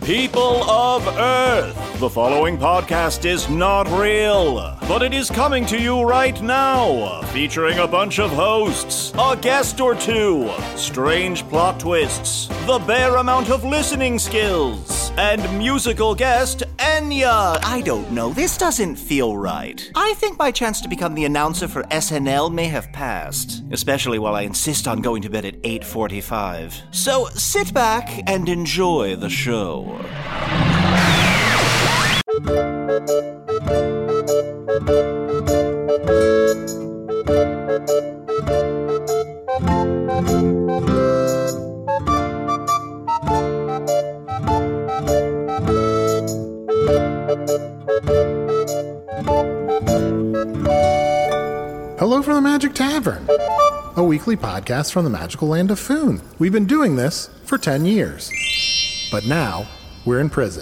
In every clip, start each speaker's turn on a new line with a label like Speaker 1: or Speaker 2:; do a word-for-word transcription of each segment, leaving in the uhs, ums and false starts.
Speaker 1: People of Earth, the following podcast is not real, but it is coming to you right now, featuring a bunch of hosts, a guest or two, strange plot twists, the bare amount of listening skills, and musical guest Enya.
Speaker 2: I don't know, this doesn't feel right. I think my chance to become the announcer for S N L may have passed, especially while I insist on going to bed at eight forty-five. So sit back and enjoy the show.
Speaker 3: Hello from the Magic Tavern, a weekly podcast from the magical land of Foon. We've been doing this for ten years, but now we're in prison.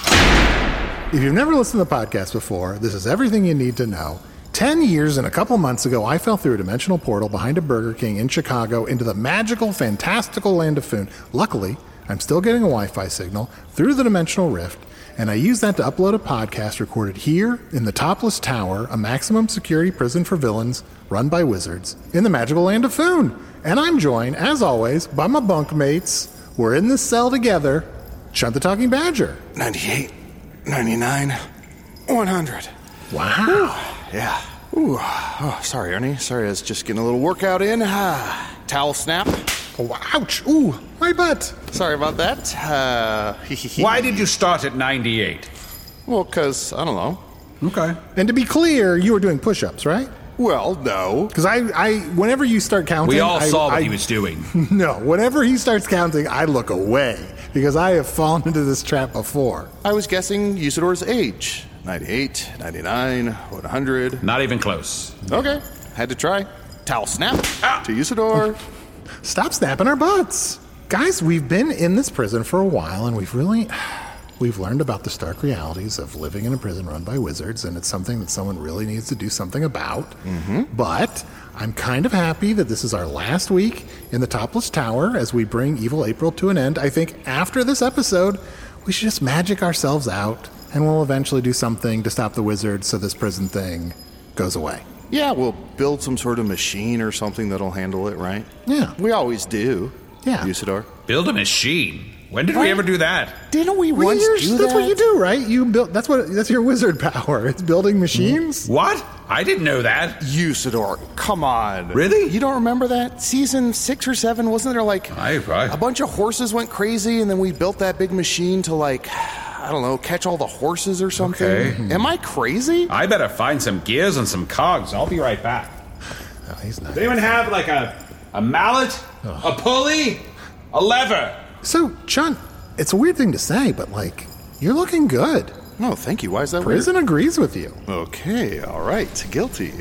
Speaker 3: If you've never listened to the podcast before, this is everything you need to know. Ten years and a couple months ago, I fell through a dimensional portal behind a Burger King in Chicago into the magical, fantastical land of Foon. Luckily, I'm still getting a Wi-Fi signal through the dimensional rift, and I used that to upload a podcast recorded here in the Topless Tower, a maximum security prison for villains run by wizards in the magical land of Foon. And I'm joined, as always, by my bunkmates. We're in this cell together. Chunt the Talking Badger.
Speaker 4: ninety-eight, ninety-nine, one hundred.
Speaker 3: Wow.
Speaker 4: Ooh, yeah. Ooh. Oh, sorry, Ernie. Sorry, I was just getting a little workout in. Ah, towel snap.
Speaker 3: Oh, ouch. Ooh, my butt.
Speaker 4: Sorry about that. Uh,
Speaker 5: Why did you start at ninety-eight?
Speaker 4: Well, because, I don't know.
Speaker 5: Okay.
Speaker 3: And to be clear, you were doing push-ups, right?
Speaker 4: Well, no.
Speaker 3: Because I, I, whenever you start counting...
Speaker 5: We all
Speaker 3: I,
Speaker 5: saw what
Speaker 3: I,
Speaker 5: he was doing.
Speaker 3: No, whenever he starts counting, I look away. Because I have fallen into this trap before.
Speaker 4: I was guessing Usador's age. ninety-eight, ninety-nine, one hundred.
Speaker 5: Not even close.
Speaker 4: Okay. Had to try. Towel snap
Speaker 5: Ah.
Speaker 4: to Usador.
Speaker 3: Stop snapping our butts. Guys, we've been in this prison for a while, and we've really... We've learned about the stark realities of living in a prison run by wizards, and it's something that someone really needs to do something about. Mm-hmm. But I'm kind of happy that this is our last week in the Topless Tower as we bring Evil April to an end. I think after this episode, we should just magic ourselves out, and we'll eventually do something to stop the wizards so this prison thing goes away.
Speaker 4: Yeah, we'll build some sort of machine or something that'll handle it, right?
Speaker 3: Yeah.
Speaker 4: We always do.
Speaker 3: Yeah.
Speaker 4: Usador.
Speaker 5: Build a machine? When did we ever do that?
Speaker 4: Didn't we
Speaker 3: Well,
Speaker 4: once
Speaker 3: you're-
Speaker 4: do
Speaker 3: that's
Speaker 4: that?
Speaker 3: what you do, right? You build. That's what. That's your wizard power. It's building machines.
Speaker 5: What? I didn't know that.
Speaker 4: Usador, come on.
Speaker 5: Really?
Speaker 4: You don't remember that? Season six or seven, wasn't there like
Speaker 5: I, I,
Speaker 4: a bunch of horses went crazy and then we built that big machine to like, I don't know, catch all the horses or something?
Speaker 5: Okay.
Speaker 4: Am I crazy?
Speaker 5: I better find some gears and some cogs. I'll be right back.
Speaker 3: Oh, he's not.
Speaker 5: Does anyone have like a, a mallet? A pulley? A lever?
Speaker 3: So, Chunt, it's a weird thing to say, but like, you're looking good.
Speaker 4: No, thank you. Why is that
Speaker 3: Prison agrees with you.
Speaker 4: weird? Okay, all right. Guilty.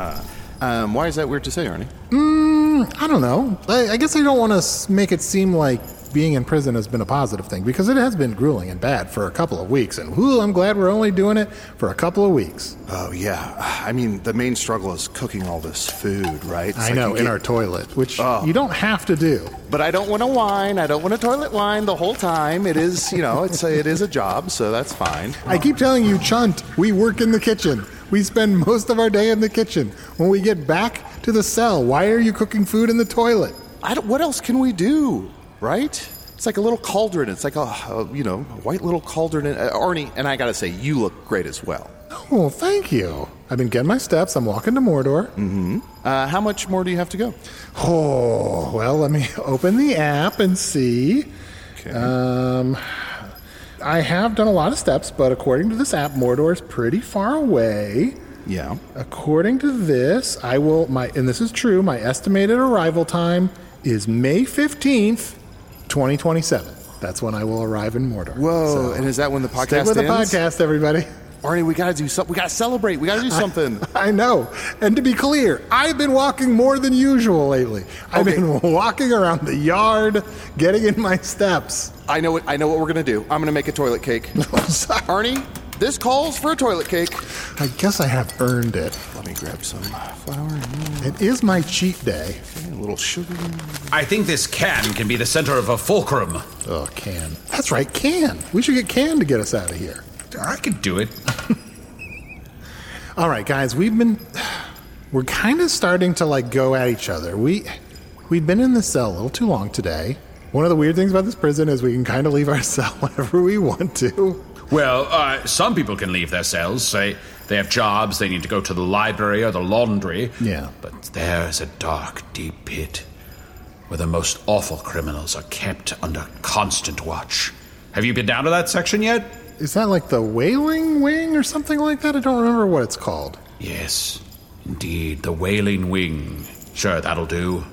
Speaker 4: um, why is that weird to say, Arnie?
Speaker 3: Mm, I don't know. I, I guess I don't want to make it seem like being in prison has been a positive thing, because it has been grueling and bad for a couple of weeks, and whew, I'm glad we're only doing it for a couple of weeks.
Speaker 4: Oh, yeah. I mean, the main struggle is cooking all this food, right? It's
Speaker 3: I
Speaker 4: like
Speaker 3: know,
Speaker 4: you
Speaker 3: in
Speaker 4: get-
Speaker 3: our toilet, which
Speaker 4: Oh.
Speaker 3: you don't have to do.
Speaker 4: But I don't want to whine. I don't want to toilet whine the whole time. It is, you know, it's a, it is a job, so that's fine.
Speaker 3: I keep telling you, Chunt, we work in the kitchen. We spend most of our day in the kitchen. When we get back to the cell, why are you cooking food in the toilet?
Speaker 4: I don't, what else can we do, right? It's like a little cauldron. It's like a, a you know, a white little cauldron. Uh, Arnie, and I got to say, you look great as well.
Speaker 3: Oh, thank you. I've been getting my steps. I'm walking to Mordor.
Speaker 4: Mm-hmm. Uh, how much more do you have to go?
Speaker 3: Oh, well, let me open the app and see.
Speaker 4: Okay.
Speaker 3: Um, I have done a lot of steps, but according to this app, Mordor is pretty far away.
Speaker 4: Yeah.
Speaker 3: According to this, I will, my, and this is true, my estimated arrival time is May fifteenth, twenty twenty-seven. That's when I will arrive in Mordor.
Speaker 4: Whoa,
Speaker 3: So,
Speaker 4: and is that when the podcast
Speaker 3: stick with the
Speaker 4: ends?
Speaker 3: podcast, everybody.
Speaker 4: Arnie, we got to do something. We got to celebrate. We got to do something.
Speaker 3: I know. And to be clear, I've been walking more than usual lately. I've
Speaker 4: Okay.
Speaker 3: been walking around the yard, getting in my steps.
Speaker 4: I know what I know what we're gonna do. I'm gonna make a toilet cake. Arnie, this calls for a toilet cake.
Speaker 3: I guess I have earned it.
Speaker 4: Let me grab some flour.
Speaker 3: It is my cheat day.
Speaker 4: Okay, a little sugar.
Speaker 5: I think this can can be the center of a fulcrum.
Speaker 3: Oh, Can. That's right, Can. We should get Can to get us out of here.
Speaker 5: I could do it.
Speaker 3: All right, guys, we've been... We're kind of starting to, like, go at each other. We, we've been in the cell a little too long today. One of the weird things about this prison is we can kind of leave our cell whenever we want to.
Speaker 5: Well, uh, some people can leave their cells. Say they have jobs, they need to go to the library or the laundry.
Speaker 3: Yeah.
Speaker 5: But there's a dark, deep pit where the most awful criminals are kept under constant watch. Have you been down to that section yet?
Speaker 3: Is that like the Wailing Wing or something like that? I don't remember what it's called.
Speaker 5: Yes, indeed, the Wailing Wing. Sure, that'll do.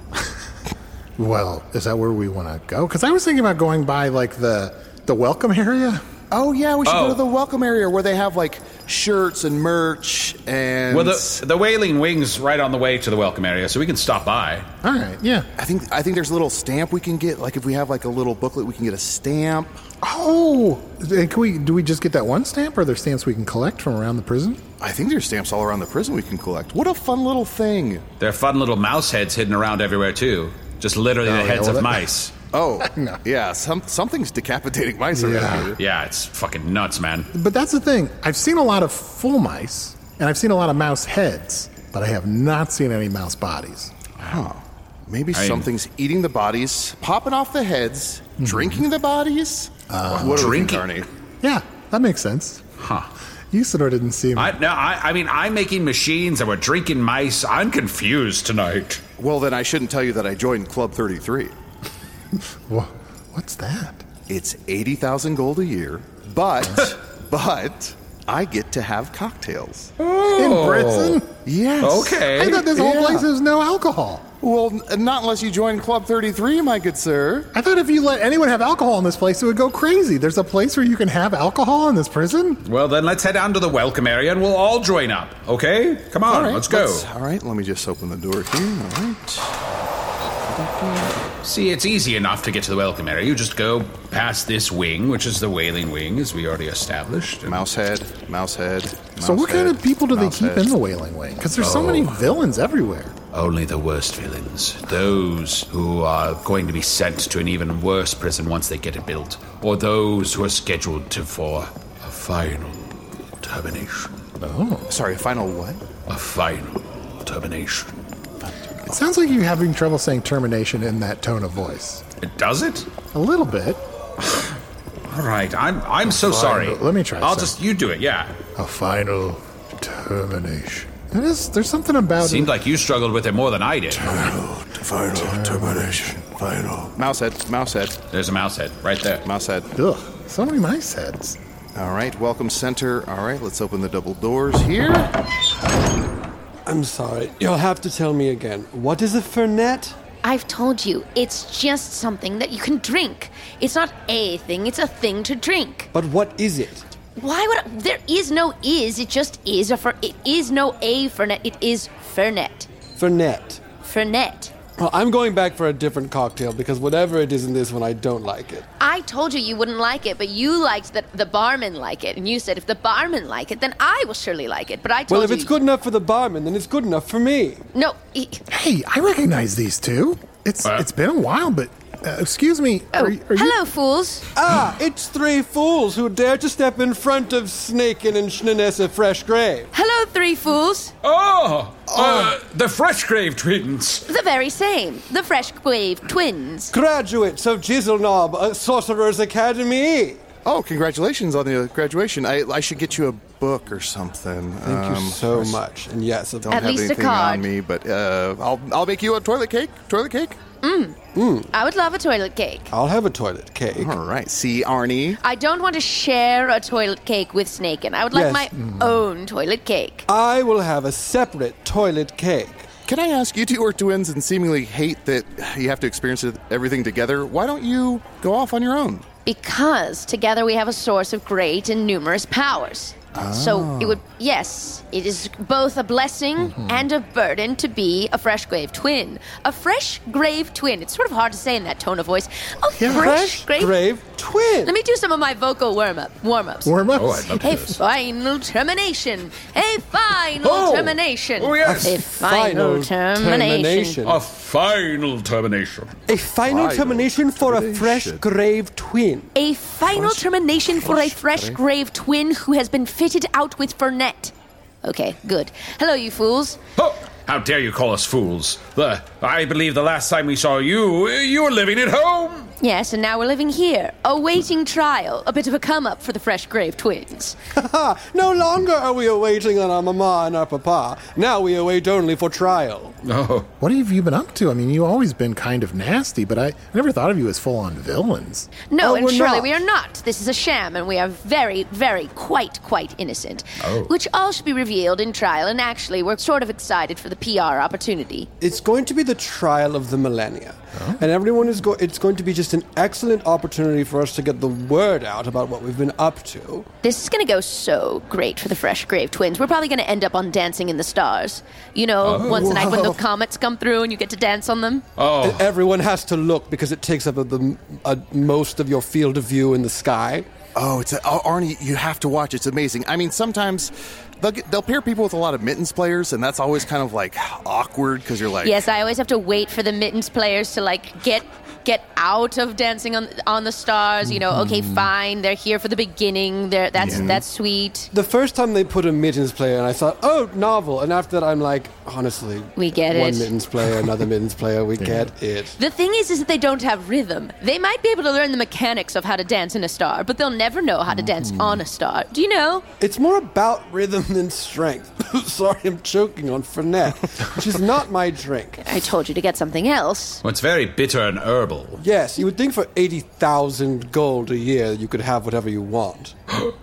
Speaker 3: Well, is that where we want to go? Because I was thinking about going by, like, the the welcome area.
Speaker 4: Oh, yeah, we should
Speaker 5: Oh.
Speaker 4: go to the welcome area where they have, like, shirts and merch and...
Speaker 5: Well, the, the Wailing Wing's right on the way to the welcome area, so we can stop by.
Speaker 3: All right, yeah.
Speaker 4: I think I think there's a little stamp we can get. Like, if we have, like, a little booklet, we can get a stamp.
Speaker 3: Oh! And can we, do we just get that one stamp, or are there stamps we can collect from around the prison?
Speaker 4: I think there's stamps all around the prison we can collect. What a fun little thing.
Speaker 5: There are fun little mouse heads hidden around everywhere, too. Just literally
Speaker 3: Oh,
Speaker 5: the
Speaker 3: yeah,
Speaker 5: heads
Speaker 3: well,
Speaker 5: of
Speaker 3: that-
Speaker 5: mice.
Speaker 4: Oh,
Speaker 3: No.
Speaker 4: yeah, some something's decapitating mice
Speaker 3: Yeah.
Speaker 4: around here.
Speaker 5: Yeah, it's fucking nuts, man.
Speaker 3: But that's the thing. I've seen a lot of full mice, and I've seen a lot of mouse heads, but I have not seen any mouse bodies.
Speaker 4: Huh. Maybe
Speaker 5: I-
Speaker 4: something's eating the bodies, popping off the heads, drinking the bodies. Uh, what
Speaker 5: drinking?
Speaker 4: are we thinking,
Speaker 3: Yeah, that makes sense.
Speaker 5: Huh.
Speaker 3: Usador didn't seem...
Speaker 5: I, no, I, I mean, I'm making machines and we're drinking mice. I'm confused tonight.
Speaker 4: Arnie? Well, then I shouldn't tell you that I joined Club thirty-three.
Speaker 3: Wha- What's that?
Speaker 4: It's eighty thousand gold a year, but, but, I get to have cocktails.
Speaker 3: In prison?
Speaker 4: Yes.
Speaker 5: Okay.
Speaker 3: I thought this whole
Speaker 4: Yeah.
Speaker 3: place is no alcohol.
Speaker 4: Well, n- not unless you join Club thirty-three, my good sir.
Speaker 3: I thought if you let anyone have alcohol in this place, it would go crazy. There's a place where you can have alcohol in this prison?
Speaker 5: Well, then let's head down to the welcome area and we'll all join up, okay? Come on,
Speaker 4: All right,
Speaker 5: let's go.
Speaker 4: All right, let me just open the door here. All right.
Speaker 5: See, it's easy enough to get to the welcome area. You just go past this wing, which is the Wailing Wing, as we already established. and-
Speaker 4: Mouse head, mouse head.
Speaker 3: So
Speaker 4: mouse
Speaker 3: what kind
Speaker 4: head,
Speaker 3: of people do they
Speaker 4: mouse
Speaker 3: keep
Speaker 4: head.
Speaker 3: in the Wailing Wing? Because there's so many villains everywhere.
Speaker 5: Only the worst villains. Those who are going to be sent to an even worse prison once they get it built. Or those who are scheduled to for a final termination.
Speaker 4: Sorry, final what?
Speaker 5: A final termination.
Speaker 3: It sounds like you're having trouble saying termination in that tone of voice.
Speaker 5: It does it?
Speaker 3: A little bit.
Speaker 5: All right, I'm I'm so sorry.
Speaker 3: Let me try
Speaker 5: I'll
Speaker 3: some.
Speaker 5: just you do it. Yeah.
Speaker 3: A final termination. It is, there's something about
Speaker 5: Seemed
Speaker 3: it.
Speaker 5: like you struggled with it more than I did.
Speaker 4: Final termination. Final. Mouse head, mouse head,
Speaker 5: There's a mouse head right there.
Speaker 4: mouse head.
Speaker 3: Ugh, so many mice heads.
Speaker 4: All right, welcome center. All right, let's open the double doors here.
Speaker 6: I'm sorry. You'll have to tell me again. What is a fernet?
Speaker 7: I've told you, it's just something that you can drink. It's not a thing, it's a thing to drink.
Speaker 6: But what is it?
Speaker 7: Why would I, there is no is, it just is a fer, it is no a fernet, it is fernet.
Speaker 6: Fernet.
Speaker 7: Fernet.
Speaker 6: Well, I'm going back for a different cocktail because whatever it is in this one, I don't like it.
Speaker 7: I told you you wouldn't like it, but you liked that the barman like it, and you said if the barman like it, then I will surely like it. But I told
Speaker 6: Well, if
Speaker 7: you
Speaker 6: it's good enough for the barman, then it's good enough for me.
Speaker 7: No, e-
Speaker 3: Hey, I recognize these two. It's
Speaker 5: Uh.
Speaker 3: it's been a while, but uh, excuse me.
Speaker 7: oh,
Speaker 3: are, are you-
Speaker 7: hello, fools.
Speaker 6: Ah, it's three fools who dare to step in front of Snakin and Schnanessa Fresh Grave.
Speaker 7: Hello, three fools.
Speaker 5: Oh, uh, the Freshgrave twins.
Speaker 7: The very same, the Fresh Wave twins.
Speaker 6: Graduates of Jizzleknob uh, Sorcerer's Academy.
Speaker 4: Oh, congratulations on the graduation. I, I should get you a book or something.
Speaker 6: Thank
Speaker 4: Um,
Speaker 6: you so much. And yes, of
Speaker 4: Don't
Speaker 7: At
Speaker 4: have
Speaker 7: least a
Speaker 4: anything
Speaker 7: card.
Speaker 4: on me, but uh, I'll I'll make you a toilet cake. Toilet cake.
Speaker 7: I would love a toilet cake.
Speaker 6: I'll have a toilet cake.
Speaker 4: All right. See, Arnie.
Speaker 7: I don't want to share a toilet cake with Snakin. I would like
Speaker 6: Yes.
Speaker 7: my own toilet cake.
Speaker 6: I will have a separate toilet cake.
Speaker 4: Can I ask, you two are twins and seemingly hate that you have to experience it- everything together. Why don't you go off on your own?
Speaker 7: Because together we have a source of great and numerous powers. So it would, yes, it is both a blessing and a burden to be a fresh grave twin. A fresh grave twin. It's sort of hard to say in that tone of voice. A
Speaker 3: Yeah.
Speaker 7: fresh grave,
Speaker 6: Grave twin.
Speaker 7: Let me do some of my vocal warm-up, warm-ups.
Speaker 3: Warm-ups?
Speaker 5: Oh, I'd love to
Speaker 7: A
Speaker 5: do this.
Speaker 7: final termination. A final
Speaker 5: Oh.
Speaker 7: termination.
Speaker 5: Oh, yes.
Speaker 7: A final, termination.
Speaker 5: A final termination.
Speaker 6: A final
Speaker 4: Final
Speaker 6: termination for a fresh
Speaker 4: termination.
Speaker 6: grave twin.
Speaker 7: A final termination for a fresh grave twin who has been fitted out with Fernet. Okay, good. Hello, you fools.
Speaker 5: Oh, how dare you call us fools? The, I believe the last time we saw you, you were living at home.
Speaker 7: Yes, and now we're living here, awaiting trial. A bit of a come-up for the fresh grave twins.
Speaker 6: Ha! No longer are we awaiting on our mama and our papa. Now we await only for trial.
Speaker 5: Oh,
Speaker 3: What have you been up to? I mean, you've always been kind of nasty, but I I never thought of you as full-on villains.
Speaker 7: No,
Speaker 6: Oh,
Speaker 7: and
Speaker 6: we're
Speaker 7: surely
Speaker 6: not.
Speaker 7: we are not. This is a sham, and we are very, very, quite, quite innocent.
Speaker 5: Oh.
Speaker 7: Which all should be revealed in trial, and actually, we're sort of excited for the P R opportunity.
Speaker 6: It's going to be the trial of the millennia. And everyone is going, it's going to be just an excellent opportunity for us to get the word out about what we've been up to.
Speaker 7: This is going to go so great for the fresh grave twins. We're probably going to end up on Dancing in the Stars. You know, once a night when the comets come through and you get to dance on them.
Speaker 5: oh.
Speaker 6: Everyone has to look because it takes up the uh, most of your field of view in the sky.
Speaker 4: Oh, it's a, oh, Arnie, you have to watch. It's amazing. I mean, sometimes they'll, get, they'll pair people with a lot of mittens players, and that's always kind of like awkward because you're like,
Speaker 7: Yes, I always have to wait for the mittens players to like get get out of Dancing on on the Stars. You know, okay, fine, they're here for the beginning. They're that's that's sweet.
Speaker 6: The first time they put a mittens player, and I thought, oh, novel. And after that, I'm like, honestly,
Speaker 7: We get
Speaker 6: one
Speaker 7: it.
Speaker 6: mittens player, another mittens player, we get it.
Speaker 7: The thing is, is that they don't have rhythm. They might be able to learn the mechanics of how to dance in a star, but they'll never know how to dance on a star. Do you know?
Speaker 6: It's more about rhythm than strength. Sorry, I'm choking on Fernet, which is not my drink.
Speaker 7: I told you to get something else.
Speaker 5: Well, it's very bitter and herbal.
Speaker 6: Yes, you would think for eighty thousand gold a year you could have whatever you want.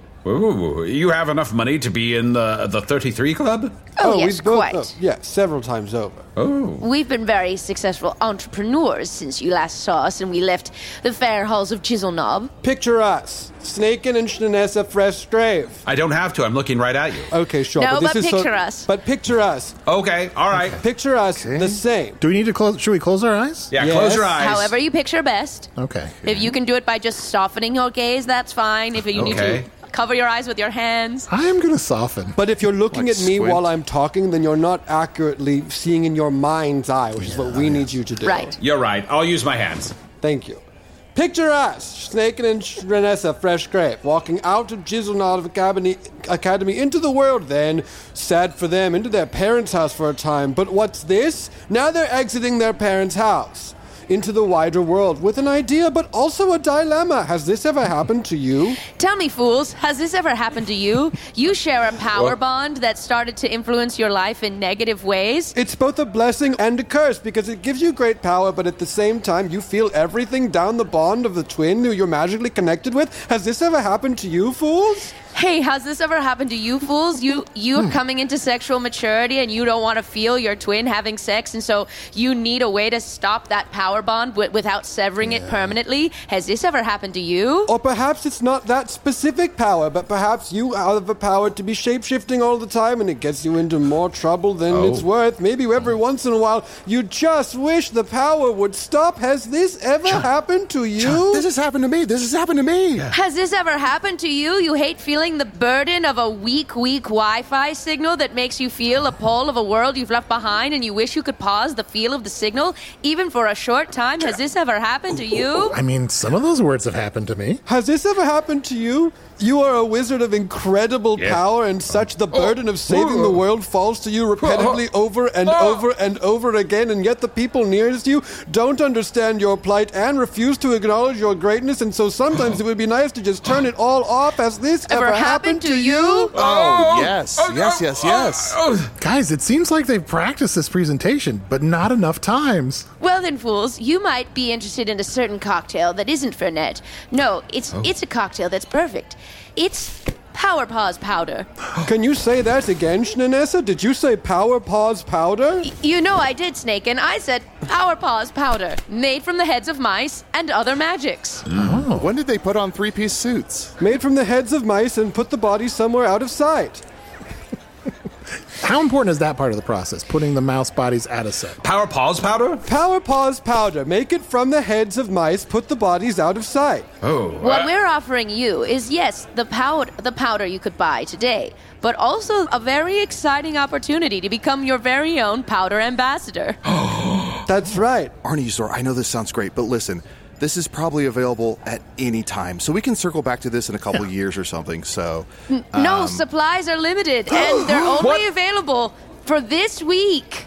Speaker 5: Ooh, you have enough money to be in the the thirty-three club?
Speaker 7: Oh, yes,
Speaker 6: we've both,
Speaker 7: quite.
Speaker 6: oh, yeah, several times over.
Speaker 5: Oh.
Speaker 7: We've been very successful entrepreneurs since you last saw us and we left the fair halls of Chiselknob.
Speaker 6: Picture us, Snakin and Shnanessa Fresh Grave.
Speaker 5: I don't have to. I'm looking right at you.
Speaker 6: Okay, sure.
Speaker 7: No,
Speaker 6: but, this
Speaker 7: but
Speaker 6: is
Speaker 7: picture
Speaker 6: so,
Speaker 7: us.
Speaker 6: But picture us.
Speaker 5: Okay, all right.
Speaker 6: Picture us the same.
Speaker 3: Do we need to close? Should we close our eyes?
Speaker 5: Yeah,
Speaker 6: Yes.
Speaker 5: close your eyes.
Speaker 7: However you picture best.
Speaker 3: Okay.
Speaker 7: If you can do it by just softening your gaze, that's fine. If you need
Speaker 5: Okay.
Speaker 7: to cover your eyes with your hands.
Speaker 3: I am going to soften.
Speaker 6: But if you're looking
Speaker 4: Like
Speaker 6: at me
Speaker 4: squint.
Speaker 6: while I'm talking, then you're not accurately seeing in your mind's eye, which is what we need you to do.
Speaker 7: Right.
Speaker 5: You're right. I'll use my hands.
Speaker 6: Thank you. Picture us, Snakin and Shnanessa Fresh Grape, walking out of Chiselknob Academy, Academy into the world then, sad for them, into their parents' house for a time. But what's this? Now they're exiting their parents' house. Into the wider world with an idea, but also a dilemma. Has this ever happened to you?
Speaker 7: Tell me, fools, has this ever happened to you? You share a power bond that started to influence your life in negative ways.
Speaker 6: It's both a blessing and a curse because it gives you great power, but at the same time, you feel everything down the bond of the twin who you're magically connected with. Has this ever happened to you, fools?
Speaker 7: Hey, has this ever happened to you fools? You you're coming into sexual maturity and you don't want to feel your twin having sex, and so you need a way to stop that power bond w- without severing it permanently. Has this ever happened to you?
Speaker 6: Or perhaps it's not that specific power, but perhaps you have a power to be shape-shifting all the time and it gets you into more trouble than it's worth. Maybe every once in a while you just wish the power would stop. Has this ever happened to you?
Speaker 4: This has happened to me. This has happened to me.
Speaker 7: Has this ever happened to you? You hate feeling the burden of a weak, weak Wi-Fi signal that makes you feel a pull of a world you've left behind, and you wish you could pause the feel of the signal, even for a short time. Has this ever happened to you?
Speaker 3: I mean, some of those words have happened to me.
Speaker 6: Has this ever happened to you? You are a wizard of incredible
Speaker 5: Yeah.
Speaker 6: power, and such the burden of saving the world falls to you repetitively over and over and over again, and yet the people nearest you don't understand your plight and refuse to acknowledge your greatness, and so sometimes it would be nice to just turn it all off. Has this ever,
Speaker 7: Ever happened to you?
Speaker 4: Oh, yes. Yes, yes, yes.
Speaker 5: Oh,
Speaker 3: Guys, it seems like they've practiced this presentation, but not enough times.
Speaker 7: Well then, fools, you might be interested in a certain cocktail that isn't Fernet. No, it's it's a cocktail that's perfect. It's Power Paws powder.
Speaker 6: Can you say that again, Shnanessa? Did you say Power Paws powder?
Speaker 7: You know I did, Snake, and I said Power Paws powder, made from the heads of mice and other magics.
Speaker 4: When did they put on three-piece suits?
Speaker 6: Made from the heads of mice and put the body somewhere out of sight.
Speaker 3: How important is that part of the process, putting the mouse bodies out of sight?
Speaker 5: Power Paws powder?
Speaker 6: Power Paws powder. Make it from the heads of mice. Put the bodies out of sight.
Speaker 5: Oh.
Speaker 7: What
Speaker 5: uh,
Speaker 7: we're offering you is, yes, the powder, the powder you could buy today, but also a very exciting opportunity to become your very own powder ambassador.
Speaker 6: That's right.
Speaker 4: Arnie Usador, I know this sounds great, but listen, this is probably available at any time, so we can circle back to this in a couple of years or something, so...
Speaker 7: no,
Speaker 4: um,
Speaker 7: supplies are limited, and they're only
Speaker 5: What?
Speaker 7: available for this week.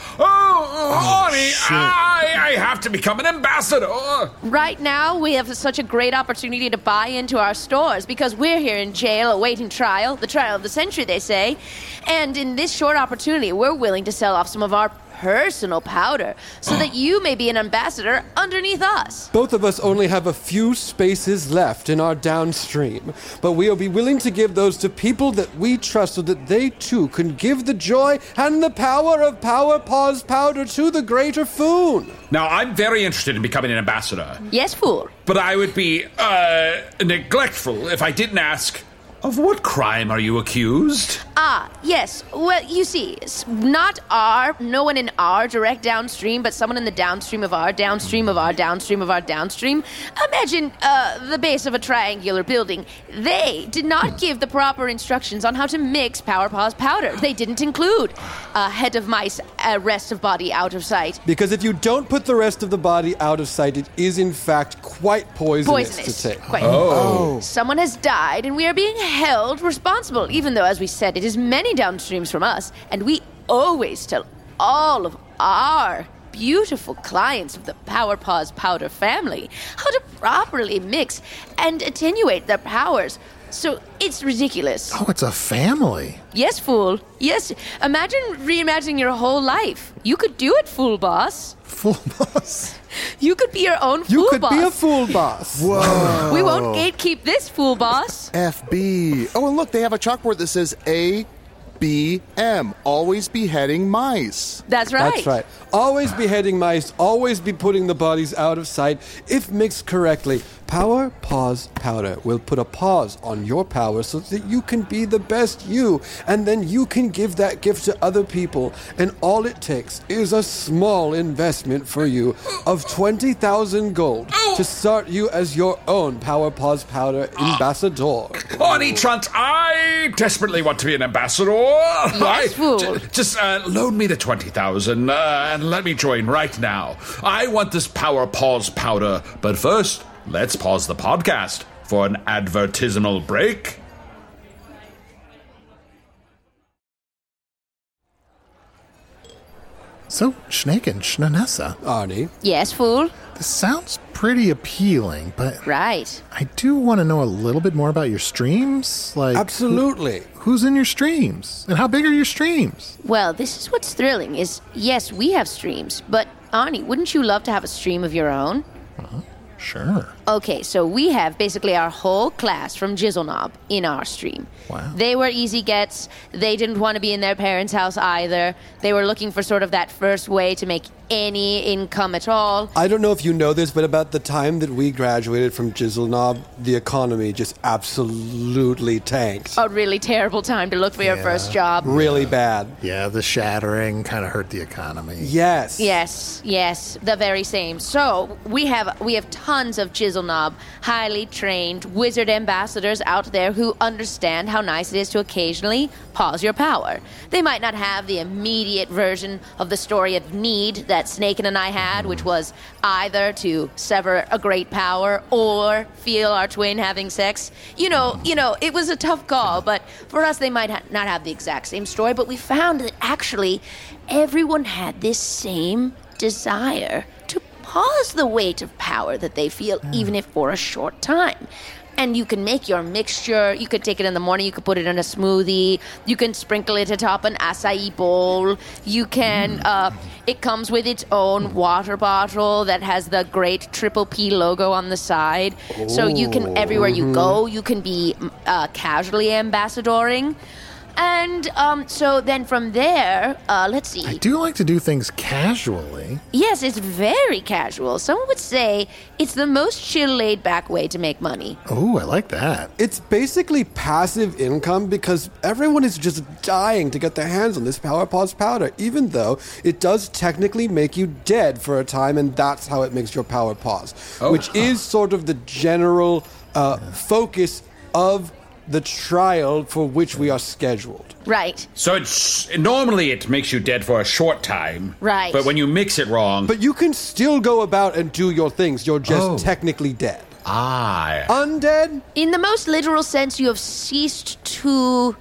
Speaker 5: Oh, Arnie, I, I have to become an ambassador.
Speaker 7: Right now, we have such a great opportunity to buy into our stores because we're here in jail awaiting trial, the trial of the century, they say. And in this short opportunity, we're willing to sell off some of our personal powder so that you may be an ambassador underneath us.
Speaker 6: Both of us only have a few spaces left in our downstream, but we'll be willing to give those to people that we trust so that they too can give the joy and the power of Power Paws powder to the greater Foon.
Speaker 5: Now, I'm very interested in becoming an ambassador,
Speaker 7: Yes, fool.
Speaker 5: but I would be uh, neglectful if I didn't ask, of what crime are you accused?
Speaker 7: Ah, yes. Well, you see, s- not our, no one in our direct downstream, but someone in the downstream of our downstream of our downstream of our downstream. Imagine uh, the base of a triangular building. They did not give the proper instructions on how to mix Power Paws powder. They didn't include uh, head of mice, uh, rest of body out of sight.
Speaker 6: Because if you don't put the rest of the body out of sight, it is in fact quite poisonous,
Speaker 7: Poisonous.
Speaker 6: to take.
Speaker 7: Quite. Oh. Someone has died, and we are being held responsible, even though, as we said, it is many downstreams from us, and we always tell all of our beautiful clients of the Power Paws powder family how to properly mix and attenuate their powers. So it's ridiculous.
Speaker 3: Oh, it's a family.
Speaker 7: Yes, fool. Yes. Imagine reimagining your whole life. You could do it, fool boss.
Speaker 3: Full boss.
Speaker 7: You could be your own fool
Speaker 6: You could
Speaker 7: boss.
Speaker 6: be a fool boss.
Speaker 4: Whoa.
Speaker 7: We won't gatekeep this, fool boss.
Speaker 4: F B. Oh, and look, they have a chalkboard that says A B M. Always beheading mice.
Speaker 7: That's right.
Speaker 6: That's right. Always beheading mice, always be putting the bodies out of sight. If mixed correctly, Power Paws powder will put a pause on your power so that you can be the best you, and then you can give that gift to other people. And all it takes is a small investment for you of twenty thousand gold to start you as your own Power Paws powder ambassador.
Speaker 5: Arnie Trunt, I desperately want to be an ambassador. Yes,
Speaker 7: fool.
Speaker 5: J- just uh, loan me the twenty thousand uh, and let me join right now. I want this Power Paws powder, but first, let's pause the podcast for an advertisanal break.
Speaker 3: So, Snake and Schnanessa,
Speaker 6: Arnie,
Speaker 7: Yes, fool.
Speaker 3: this sounds pretty appealing, but
Speaker 7: Right.
Speaker 3: I do want to know a little bit more about your streams. Like,
Speaker 6: absolutely.
Speaker 3: who's in your streams? And how big are your streams?
Speaker 7: Well, this is what's thrilling is, yes, we have streams, but Arnie, wouldn't you love to have a stream of your own?
Speaker 3: Sure.
Speaker 7: Okay, so we have basically our whole class from Jizzleknob in our stream.
Speaker 3: Wow.
Speaker 7: They were easy gets. They didn't want to be in their parents' house either. They were looking for sort of that first way to make any income at all.
Speaker 6: I don't know if you know this, but about the time that we graduated from Jizzleknob, the economy just absolutely tanked.
Speaker 7: A really terrible time to look for your
Speaker 3: Yeah.
Speaker 7: first job.
Speaker 6: Really bad.
Speaker 3: Yeah, the shattering kind of hurt the economy.
Speaker 6: Yes.
Speaker 7: Yes, yes, the very same. So we have we have tons of Jizzleknob, highly trained wizard ambassadors out there who understand how nice it is to occasionally pause your power. They might not have the immediate version of the story of need that Snaken and I had, which was either to sever a great power or feel our twin having sex. You know, you know, it was a tough call, but for us they might ha- not have the exact same story, but we found that actually everyone had this same desire to pause the weight of power that they feel, even if for a short time. And you can make your mixture. You could take it in the morning. You could put it in a smoothie. You can sprinkle it atop an acai bowl. You can, uh, it comes with its own water bottle that has the great Triple P logo on the side. So you can, everywhere you go, you can be uh, casually ambassadoring. And um, so then from there, uh, let's see.
Speaker 3: I do like to do things casually.
Speaker 7: Yes, it's very casual. Someone would say it's the most chill, laid-back way to make money.
Speaker 3: Oh, I like that.
Speaker 6: It's basically passive income because everyone is just dying to get their hands on this Power Pause powder, even though it does technically make you dead for a time, and that's how it makes your power pause,
Speaker 5: Oh.
Speaker 6: which is sort of the general uh, focus of the trial for which we are scheduled.
Speaker 7: Right.
Speaker 5: So it's normally it makes you dead for a short time.
Speaker 7: Right.
Speaker 5: But when you mix it wrong.
Speaker 6: But you can still go about and do your things. You're just
Speaker 5: Oh.
Speaker 6: technically dead.
Speaker 5: Ah.
Speaker 6: Undead?
Speaker 7: In the most literal sense, you have ceased to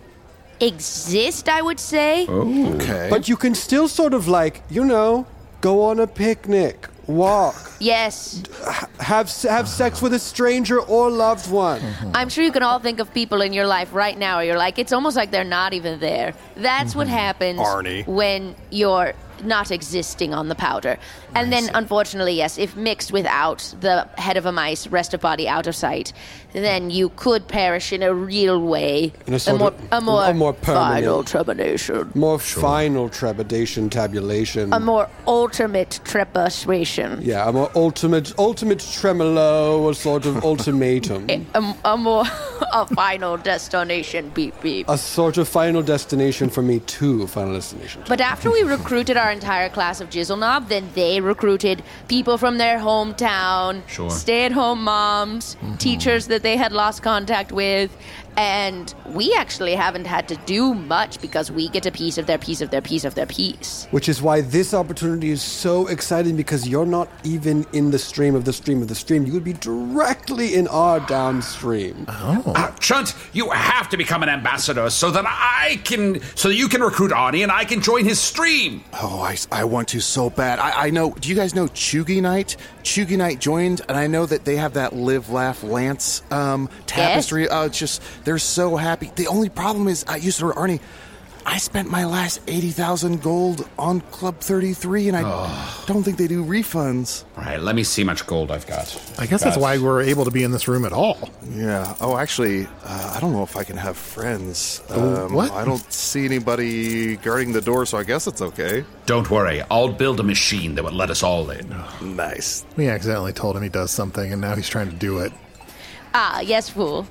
Speaker 7: exist, I would say.
Speaker 4: Okay.
Speaker 6: But you can still sort of like, you know, go on a picnic, walk,
Speaker 7: Yes.
Speaker 6: have have sex with a stranger or loved one.
Speaker 7: I'm sure you can all think of people in your life right now where you're like, it's almost like they're not even there. That's what happens
Speaker 4: Arnie.
Speaker 7: when you're not existing on the powder. And then, unfortunately, yes, if mixed without the head of a mice, rest of body out of sight, then you could perish in a real way.
Speaker 6: In a sort
Speaker 7: more,
Speaker 6: of-
Speaker 7: a more,
Speaker 6: a more permanent-
Speaker 7: final trepidation.
Speaker 6: More final trepidation, tabulation.
Speaker 7: A more ultimate trepidation.
Speaker 6: yeah, a more ultimate, ultimate tremolo, a sort of ultimatum.
Speaker 7: A, a more, a final destination, beep beep.
Speaker 6: A sort of final destination for me too, final destination.
Speaker 7: But after we recruited our entire class of Jizzleknob, then they recruited people from their hometown,
Speaker 5: Sure.
Speaker 7: stay-at-home moms, teachers that they had lost contact with, and we actually haven't had to do much because we get a piece of their piece of their piece of their piece.
Speaker 6: Which is why this opportunity is so exciting because you're not even in the stream of the stream of the stream. You would be directly in our downstream.
Speaker 5: Uh, Chunt, you have to become an ambassador so that I can, so that you can recruit Arnie and I can join his stream.
Speaker 4: Oh, I, I want to so bad. I, I know. Do you guys know Chugi Night? Chugi Night joined, and I know that they have that Live, Laugh, Lance um, tapestry. Oh, it's just, they're so happy. The only problem is, I used to, Arnie, I spent my last eighty thousand gold on Club thirty-three, and I don't think they do refunds.
Speaker 5: All right, let me see how much gold I've got.
Speaker 3: I guess that's why we're able to be in this room at all.
Speaker 4: Yeah. Oh, actually, uh, I don't know if I can have friends. Um,
Speaker 3: what?
Speaker 4: I don't see anybody guarding the door, so I guess it's okay.
Speaker 5: Don't worry, I'll build a machine that would let us all in.
Speaker 4: Nice.
Speaker 3: We accidentally told him he does something, and now he's trying to do it.
Speaker 7: Ah, yes, fool.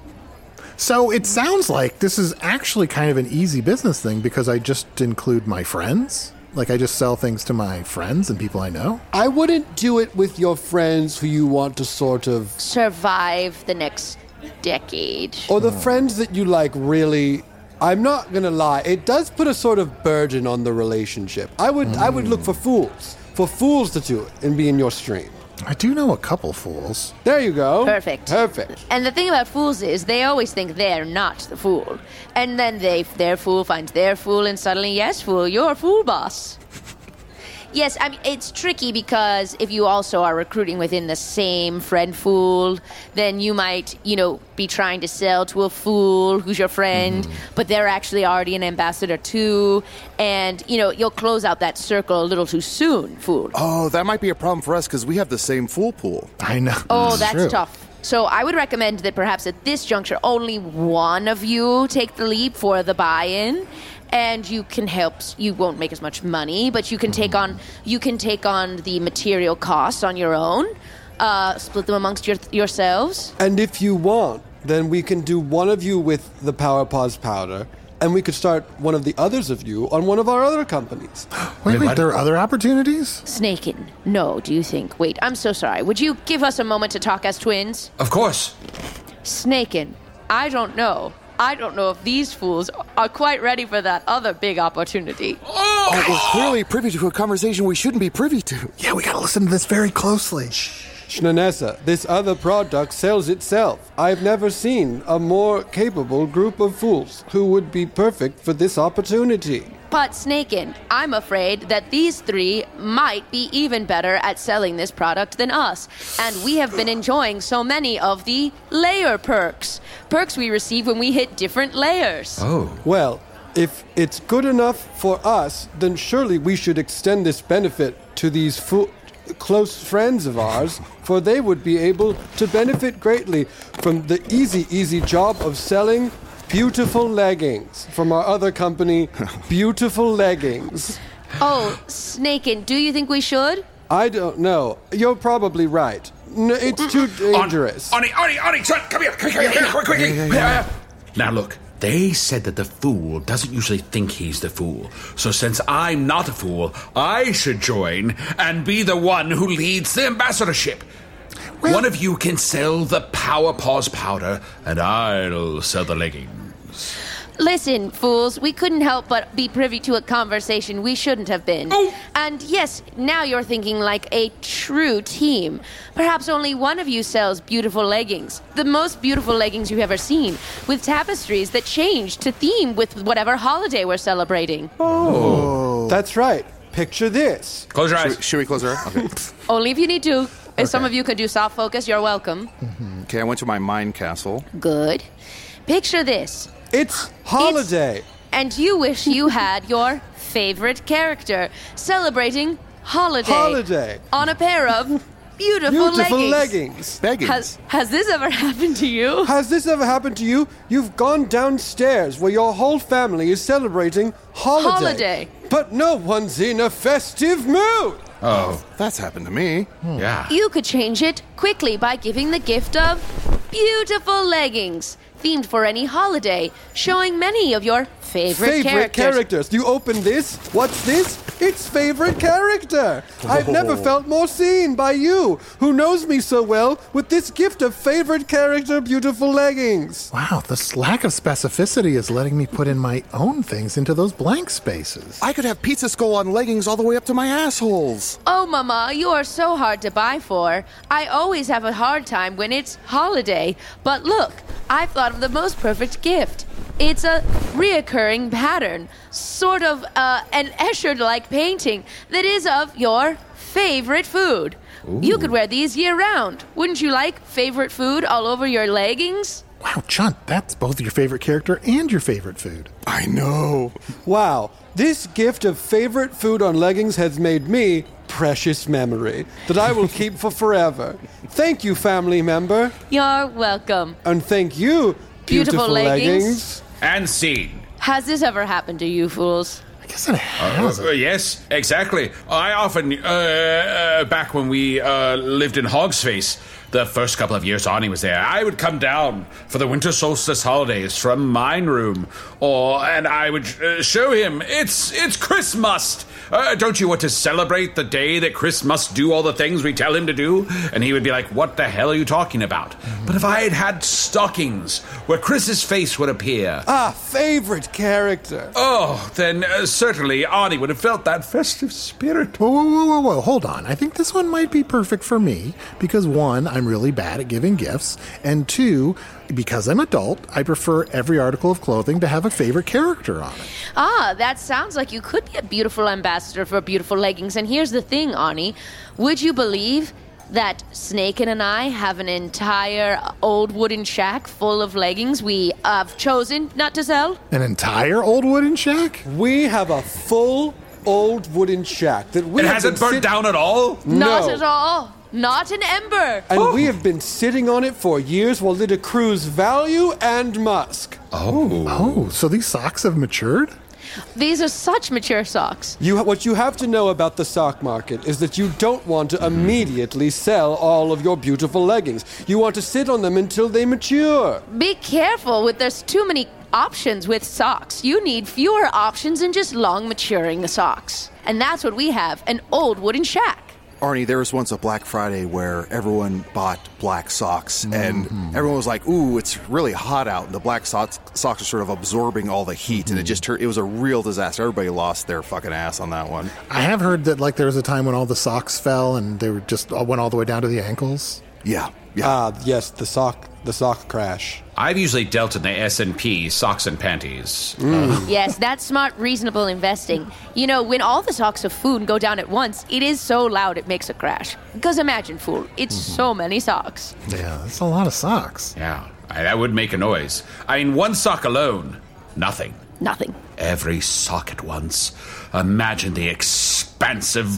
Speaker 3: So it sounds like this is actually kind of an easy business thing because I just include my friends. Like, I just sell things to my friends and people I know.
Speaker 6: I wouldn't do it with your friends who you want to sort of...
Speaker 7: Survive the next decade.
Speaker 6: Or the friends that you like really... I'm not gonna lie, it does put a sort of burden on the relationship. I would I would look for fools. For fools to do it and be in your stream.
Speaker 3: I do know a couple fools.
Speaker 6: There you go.
Speaker 7: Perfect.
Speaker 6: Perfect.
Speaker 7: And the thing about fools is they always think they're not the fool. And then they their fool finds their fool and suddenly, yes, fool, you're a fool boss. Yes, I mean, it's tricky because if you also are recruiting within the same friend fool, then you might, you know, be trying to sell to a fool who's your friend, mm. but they're actually already an ambassador too. And, you know, you'll close out that circle a little too soon, fool.
Speaker 4: Oh, that might be a problem for us because we have the same fool pool.
Speaker 3: I know.
Speaker 7: Oh,
Speaker 3: It's
Speaker 7: that's
Speaker 3: true.
Speaker 7: tough. So I would recommend that perhaps at this juncture, only one of you take the leap for the buy-in, and you can help. You won't make as much money, but you can take on you can take on the material costs on your own. Uh, split them amongst your, yourselves.
Speaker 6: And if you want, then we can do one of you with the Power Pause powder, and we could start one of the others of you on one of our other companies.
Speaker 3: Wait,
Speaker 5: Wait,
Speaker 3: wait,
Speaker 5: what?
Speaker 3: there are other opportunities?
Speaker 7: Snakin, no, do you think? Wait, I'm so sorry. Would you give us a moment to talk as twins?
Speaker 5: Of course.
Speaker 7: Snakin, I don't know. I don't know if these fools are quite ready for that other big opportunity.
Speaker 4: Oh, we're clearly privy to a conversation we shouldn't be privy to.
Speaker 3: Yeah, we gotta listen to this very closely.
Speaker 6: Shnanessa, this other product sells itself. I've never seen a more capable group of fools who would be perfect for this opportunity.
Speaker 7: But Snakin, I'm afraid that these three might be even better at selling this product than us. And we have been enjoying so many of the layer perks. Perks we receive when we hit different layers.
Speaker 5: Oh.
Speaker 6: Well, if it's good enough for us, then surely we should extend this benefit to these fo- close friends of ours, for they would be able to benefit greatly from the easy, easy job of selling beautiful leggings from our other company, Beautiful Leggings.
Speaker 7: Oh, Snakin, do you think we should?
Speaker 6: I don't know. You're probably right. No, it's too dangerous.
Speaker 5: Ani, Ani, Ani, son, come here, come here, come here, quick, quickly.
Speaker 4: Yeah, yeah, yeah.
Speaker 5: Now look, they said that the fool doesn't usually think he's the fool. So since I'm not a fool, I should join and be the one who leads the ambassadorship.
Speaker 3: Well,
Speaker 5: one of you can sell the Power Paws powder, and I'll sell the leggings.
Speaker 7: Listen, fools, we couldn't help but be privy to a conversation we shouldn't have been.
Speaker 5: Oh.
Speaker 7: And yes, now you're thinking like a true team. Perhaps only one of you sells beautiful leggings. The most beautiful leggings you've ever seen, with tapestries that change to theme with whatever holiday we're celebrating.
Speaker 6: Oh. That's right. Picture this.
Speaker 5: Close your
Speaker 4: Should
Speaker 5: eyes.
Speaker 4: we, should we close our eyes? Okay.
Speaker 7: Only if you need to. If some of you could do soft focus, you're welcome.
Speaker 4: Okay, I went to my mind castle.
Speaker 7: Good. Picture this.
Speaker 6: It's holiday.
Speaker 7: It's- and you wish you had your favorite character celebrating holiday.
Speaker 6: Holiday.
Speaker 7: On a pair of beautiful,
Speaker 6: Beautiful
Speaker 7: leggings.
Speaker 6: leggings.
Speaker 4: Beggings.
Speaker 7: Has, has this ever happened to you?
Speaker 6: Has this ever happened to you? You've gone downstairs where your whole family is celebrating holiday.
Speaker 7: Holiday.
Speaker 6: But no one's in a festive mood.
Speaker 5: Oh,
Speaker 4: That's happened to me.
Speaker 5: yeah.
Speaker 7: You could change it quickly by giving the gift of beautiful leggings, themed for any holiday, showing many of your favorite,
Speaker 6: Favorite
Speaker 7: characters.
Speaker 6: characters. You open this. What's this? It's favorite character. I've never felt more seen by you, who knows me so well, with this gift of favorite character beautiful leggings.
Speaker 3: Wow, this lack of specificity is letting me put in my own things into those blank spaces.
Speaker 4: I could have pizza skull on leggings all the way up to my assholes.
Speaker 7: Oh, Mama, you are so hard to buy for. I always have a hard time when it's holiday. But look, I've thought of the most perfect gift. It's a reoccurring pattern, sort of uh, an Escher-like painting that is of your favorite food. Ooh. You could wear these year-round. Wouldn't you like favorite food all over your leggings?
Speaker 3: Wow, Chunt, that's both your favorite character and your favorite food.
Speaker 4: I know.
Speaker 6: Wow, this gift of favorite food on leggings has made me precious memory that I will keep for forever. Thank you, family member.
Speaker 7: You're welcome.
Speaker 6: And thank you, beautiful,
Speaker 7: Beautiful leggings.
Speaker 6: leggings.
Speaker 5: And scene.
Speaker 7: Has this ever happened to you, fools?
Speaker 3: I guess it has.
Speaker 5: Uh, yes, exactly. I often, uh, uh, back when we uh, lived in Hogsface, the first couple of years Ani was there, I would come down for the winter solstice holidays from mine room, or and I would uh, show him it's it's Christmas. Uh, don't you want to celebrate the day that Chris must do all the things we tell him to do? And he would be like, what the hell are you talking about? Mm-hmm. But if I had had stockings where Chris's face would appear...
Speaker 6: Ah, favorite character.
Speaker 5: Oh, then uh, certainly Ani would have felt that festive spirit.
Speaker 3: Whoa, whoa, whoa, whoa, whoa, hold on. I think this one might be perfect for me because one, I'm really bad at giving gifts, and two, because I'm adult, I prefer every article of clothing to have a favorite character on it.
Speaker 7: Ah, that sounds like you could be a beautiful ambassador for beautiful leggings. And here's the thing, Ani. Would you believe that Snakin and I have an entire old wooden shack full of leggings we have chosen not to sell?
Speaker 3: An entire old wooden shack?
Speaker 6: We have a full old wooden shack that we
Speaker 5: It
Speaker 6: have
Speaker 5: hasn't
Speaker 6: been
Speaker 5: burnt
Speaker 6: sit-
Speaker 5: down at all?
Speaker 7: Not
Speaker 6: No.
Speaker 7: at all. Not an ember.
Speaker 6: And we have been sitting on it for years while it accrues value and musk.
Speaker 5: Oh.
Speaker 3: Oh, so these socks have matured?
Speaker 7: These are such mature socks.
Speaker 6: You, what you have to know about the sock market is that you don't want to immediately sell all of your beautiful leggings. You want to sit on them until they mature.
Speaker 7: Be careful with there's too many options with socks. You need fewer options than just long maturing socks. And that's what we have, an old wooden shack.
Speaker 4: Arnie, there was once a Black Friday where everyone bought black socks, and everyone was like, ooh, it's really hot out. And the black socks, socks are sort of absorbing all the heat, and it just turned, it was a real disaster. Everybody lost their fucking ass on that one.
Speaker 3: I have heard that like there was a time when all the socks fell and they were just all went all the way down to the ankles.
Speaker 4: Yeah, yeah.
Speaker 6: Ah, yes, the sock, the sock crash.
Speaker 5: I've usually dealt in the S and P, socks and panties.
Speaker 7: Yes, that's smart, reasonable investing. You know, when all the socks of food go down at once, it is so loud it makes a crash. Because imagine, fool, it's so many socks.
Speaker 3: Yeah, that's a lot of socks.
Speaker 5: Yeah, I, that would make a noise. I mean, one sock alone, nothing.
Speaker 7: Nothing.
Speaker 5: Every sock at once. Imagine the expansive boom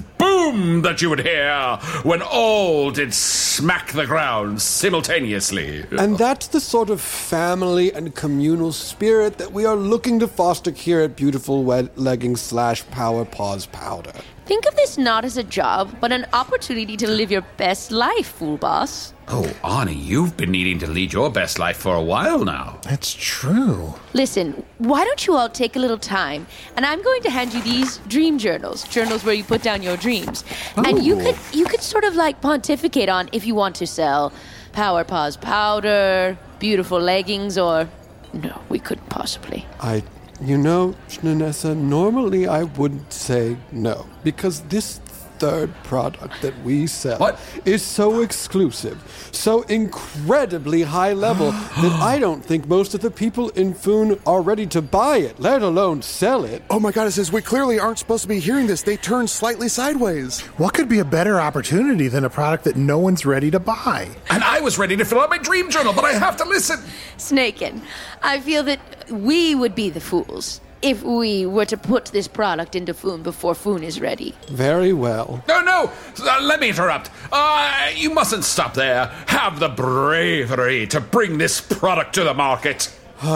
Speaker 5: boom that you would hear when all did smack the ground simultaneously.
Speaker 6: And that's the sort of family and communal spirit that we are looking to foster here at Beautiful Wet Leggings slash Power Paws Powder.
Speaker 7: Think of this not as a job, but an opportunity to live your best life, fool boss.
Speaker 5: Oh, Arnie, you've been needing to lead your best life for a while now.
Speaker 3: That's true.
Speaker 7: Listen, why don't you all take a little time, and I'm going to hand you these dream journals, journals where you put down your dreams.
Speaker 3: Oh.
Speaker 7: And you could you could sort of like pontificate on if you want to sell Power Paws Powder, Beautiful Leggings, or... No, we couldn't possibly.
Speaker 6: I, you know, Nanessa, normally I would say no, because this third product that we sell
Speaker 5: What?
Speaker 6: is so exclusive, so incredibly high level that I don't think most of the people in Foon are ready to buy it, let alone sell it.
Speaker 4: Oh my god, it says we clearly aren't supposed to be hearing this. They turned slightly sideways.
Speaker 3: What could be a better opportunity than a product that no one's ready to buy?
Speaker 5: And I was ready to fill out my dream journal, but I have to listen.
Speaker 7: Snakin, I feel that we would be the fools if we were to put this product into Foon before Foon is ready.
Speaker 6: Very well.
Speaker 5: No, no, uh, let me interrupt. Uh, you mustn't stop there. Have the bravery to bring this product to the market.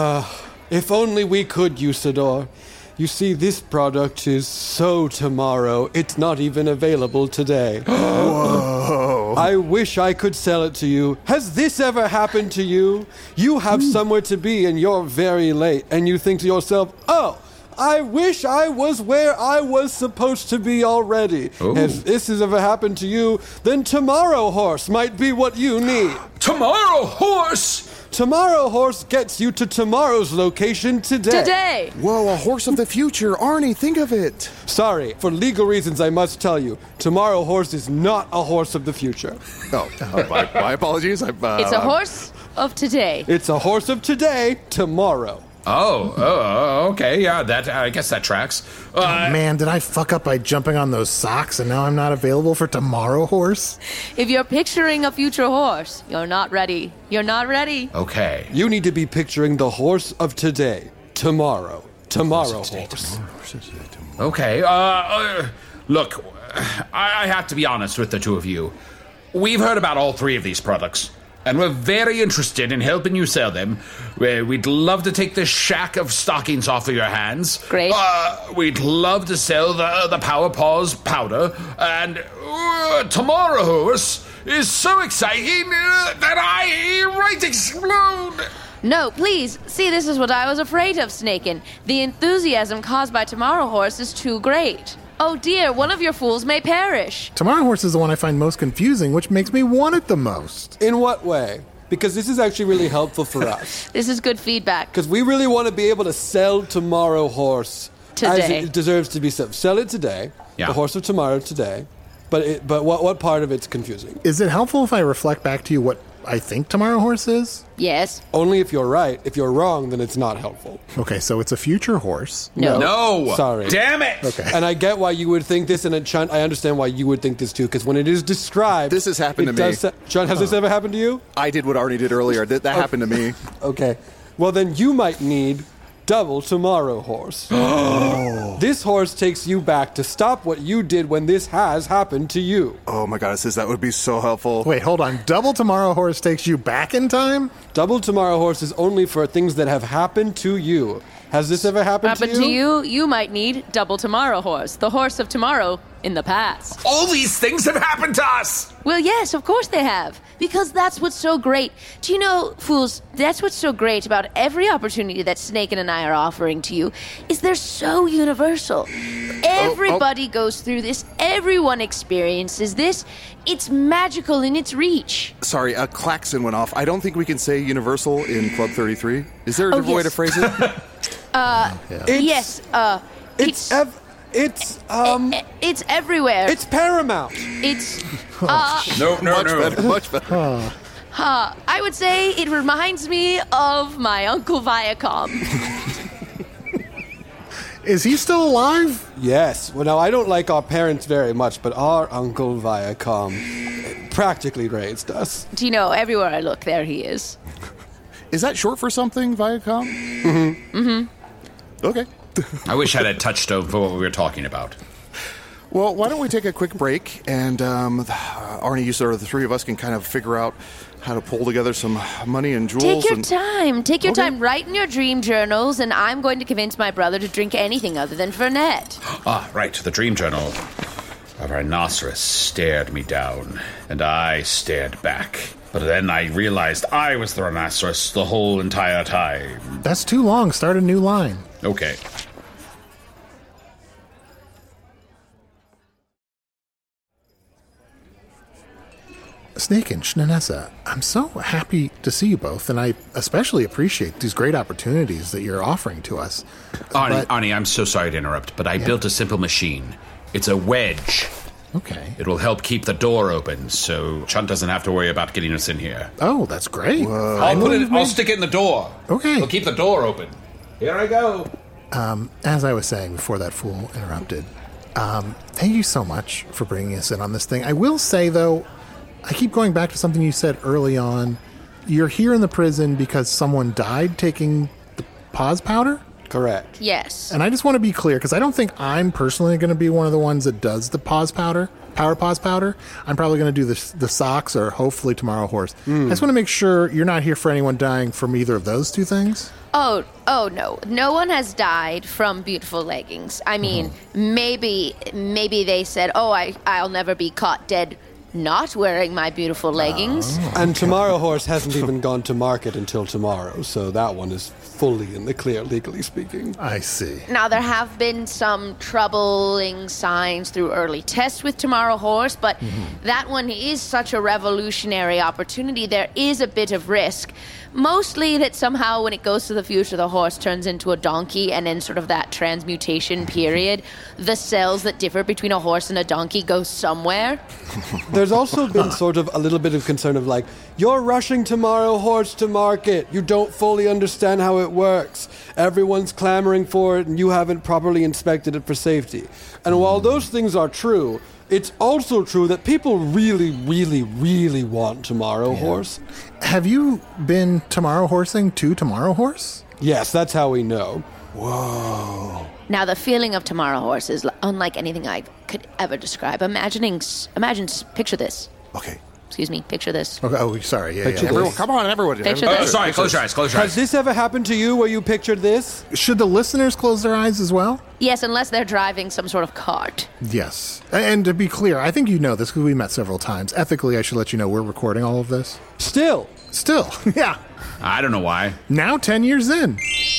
Speaker 6: If only we could, Usador. You see, this product is so tomorrow, it's not even available today. Whoa. I wish I could sell it to you. Has this ever happened to you? You have somewhere to be and you're very late, and you think to yourself, oh, I wish I was where I was supposed to be already.
Speaker 5: Ooh.
Speaker 6: If this has ever happened to you, then Tomorrow Horse might be what you need.
Speaker 5: Tomorrow Horse!
Speaker 6: Tomorrow Horse gets you to tomorrow's location today.
Speaker 7: Today!
Speaker 4: Whoa, a horse of the future. Arnie, think of it.
Speaker 6: Sorry, for legal reasons I must tell you, Tomorrow Horse is not a horse of the future.
Speaker 4: Oh, uh, my, my apologies. I, uh,
Speaker 7: It's a horse of today.
Speaker 6: It's a horse of today, tomorrow.
Speaker 5: Oh, oh, okay, yeah, that I guess that tracks. Uh,
Speaker 3: Man, did I fuck up by jumping on those socks and now I'm not available for Tomorrow Horse?
Speaker 7: If you're picturing a future horse, you're not ready. You're not ready.
Speaker 5: okay.
Speaker 6: You need to be picturing the horse of today, tomorrow, tomorrow horse.
Speaker 5: Okay, uh, uh look, I, I have to be honest with the two of you. We've heard about all three of these products, and we're very interested in helping you sell them. Uh, We'd love to take this shack of stockings off of your hands.
Speaker 7: Great.
Speaker 5: Uh, we'd love to sell the, the Power Paws powder, and uh, Tomorrow Horse is so exciting uh, that I might explode.
Speaker 7: No, please. See, this is what I was afraid of, Snakin. The enthusiasm caused by Tomorrow Horse is too great. Oh dear, one of your fools may perish.
Speaker 3: Tomorrow Horse is the one I find most confusing, which makes me want it the most.
Speaker 6: In what way? Because this is actually really helpful for us.
Speaker 7: This is good feedback.
Speaker 6: Because we really want to be able to sell Tomorrow Horse as
Speaker 7: Today.
Speaker 6: it deserves to be sold. Sell it today,
Speaker 5: Yeah.
Speaker 6: the horse of tomorrow today. But it, but what what part of it's confusing?
Speaker 3: Is it helpful if I reflect back to you what I think Tomorrow Horse is?
Speaker 7: Yes.
Speaker 6: Only if you're right. If you're wrong, then it's not helpful.
Speaker 3: Okay, so it's a future horse.
Speaker 7: No.
Speaker 5: No!
Speaker 6: Sorry.
Speaker 5: Damn it!
Speaker 3: Okay.
Speaker 6: And I get why you would think this, and it, Chun, I understand why you would think this too, because when it is described...
Speaker 4: This has happened
Speaker 6: it
Speaker 4: to me.
Speaker 6: does sa- Chun, has this ever happened to you?
Speaker 4: I did what Arnie did earlier. That, that happened to me.
Speaker 6: Okay. Well, then you might need Double Tomorrow Horse. This horse takes you back to stop what you did when this has happened to you.
Speaker 4: Oh my god, it says that would be so helpful.
Speaker 3: Wait, hold on. Double Tomorrow Horse takes you back in time?
Speaker 6: Double Tomorrow Horse is only for things that have happened to you. Has this ever happened,
Speaker 7: Happened
Speaker 6: to you?
Speaker 7: to you, you might need Double Tomorrow Horse, the horse of tomorrow in the past.
Speaker 5: All these things have happened to us!
Speaker 7: Well, yes, of course they have. Because that's what's so great. Do you know, fools, that's what's so great about every opportunity that Snakin and I are offering to you, is they're so universal. Everybody goes through this. Everyone experiences this. It's magical in its reach.
Speaker 4: Sorry, a klaxon went off. I don't think we can say universal in Club thirty-three. Is there a
Speaker 7: Oh,
Speaker 4: different way
Speaker 7: yes.
Speaker 4: to phrase it?
Speaker 6: It's,
Speaker 7: yes, uh,
Speaker 6: It's, ev- it's, um,
Speaker 7: i- it's everywhere.
Speaker 6: it's paramount.
Speaker 7: It's, uh,
Speaker 5: No, no,
Speaker 4: much
Speaker 5: no.
Speaker 4: better, much better.
Speaker 7: uh, I would say it reminds me of my Uncle Viacom.
Speaker 3: Is he still alive?
Speaker 6: Yes. Well, now, I don't like our parents very much, but our Uncle Viacom practically raised us.
Speaker 7: Do you know, everywhere I look, there he is.
Speaker 4: Is that short for something, Viacom? Mm-hmm. Mm-hmm. Okay.
Speaker 5: I wish I had a touchstone for what we were talking about.
Speaker 4: Well, why don't we take a quick break, and um, Arnie, you sort of the three of us can kind of figure out how to pull together some money and jewels.
Speaker 7: Take your
Speaker 4: and...
Speaker 7: time. Take your
Speaker 4: Okay.
Speaker 7: time. Write in your dream journals, and I'm going to convince my brother to drink anything other than Fernet.
Speaker 5: Ah, right, the dream journal. A rhinoceros stared me down, and I stared back. But then I realized I was the rhinoceros the whole entire time.
Speaker 3: That's too long. Start a new line.
Speaker 5: Okay.
Speaker 3: Snake and Shnanessa, I'm so happy to see you both, and I especially appreciate these great opportunities that you're offering to us.
Speaker 5: Arnie,
Speaker 3: But-
Speaker 5: Arnie, I'm so sorry to interrupt, but I built a simple machine. It's a wedge.
Speaker 3: Okay.
Speaker 5: It will help keep the door open, so Chunt doesn't have to worry about getting us in here.
Speaker 3: Oh, that's great.
Speaker 5: I'll put it. I'll stick it in the door.
Speaker 3: Okay.
Speaker 5: We'll keep the door open. Here I go.
Speaker 3: As I was saying before that fool interrupted, um, thank you so much for bringing us in on this thing. I will say, though, I keep going back to something you said early on. You're here in the prison because someone died taking the pause powder?
Speaker 6: Correct.
Speaker 7: Yes.
Speaker 3: And I just want to be clear, because I don't think I'm personally going to be one of the ones that does the pause powder, power pause powder. I'm probably going to do the, the socks or hopefully Tomorrow Horse. I just want to make sure you're not here for anyone dying from either of those two things.
Speaker 7: Oh, oh no. No one has died from beautiful leggings. I mean, maybe maybe they said, "Oh, I I'll never be caught dead not wearing my beautiful leggings."
Speaker 6: And Tomorrow Horse hasn't even gone to market until tomorrow, so that one is fully in the clear, legally speaking.
Speaker 3: I see.
Speaker 7: Now, there have been some troubling signs through early tests with Tomorrow Horse, but that one is such a revolutionary opportunity. There is a bit of risk. Mostly that somehow when it goes to the future, the horse turns into a donkey, and in sort of that transmutation period, the cells that differ between a horse and a donkey go somewhere.
Speaker 6: There's also been sort of a little bit of concern of like, you're rushing Tomorrow Horse to market. You don't fully understand how it works. Everyone's clamoring for it, and you haven't properly inspected it for safety. And while those things are true, it's also true that people really, really, really want Tomorrow Horse.
Speaker 3: Have you been Tomorrow Horsing to Tomorrow Horse?
Speaker 6: Yes, that's how we know.
Speaker 4: Whoa.
Speaker 7: Now, the feeling of Tomorrow Horse is unlike anything I could ever describe. Imagining, imagine, picture this.
Speaker 4: Okay.
Speaker 7: Excuse me, picture this.
Speaker 3: Okay, oh, sorry. Yeah,
Speaker 6: Picture
Speaker 3: yeah.
Speaker 6: this.
Speaker 4: Everyone, come on, everyone.
Speaker 7: Picture
Speaker 5: Oh,
Speaker 7: this.
Speaker 5: sorry. Close your eyes. Close your
Speaker 6: Has
Speaker 5: eyes.
Speaker 6: this ever happened to you where you pictured this?
Speaker 3: Should the listeners close their eyes as well?
Speaker 7: Yes, unless they're driving some sort of cart.
Speaker 3: Yes. And to be clear, I think you know this because we met several times. Ethically, I should let you know we're recording all of this.
Speaker 6: Still.
Speaker 3: Still, yeah.
Speaker 5: I don't know why.
Speaker 3: Now ten years in.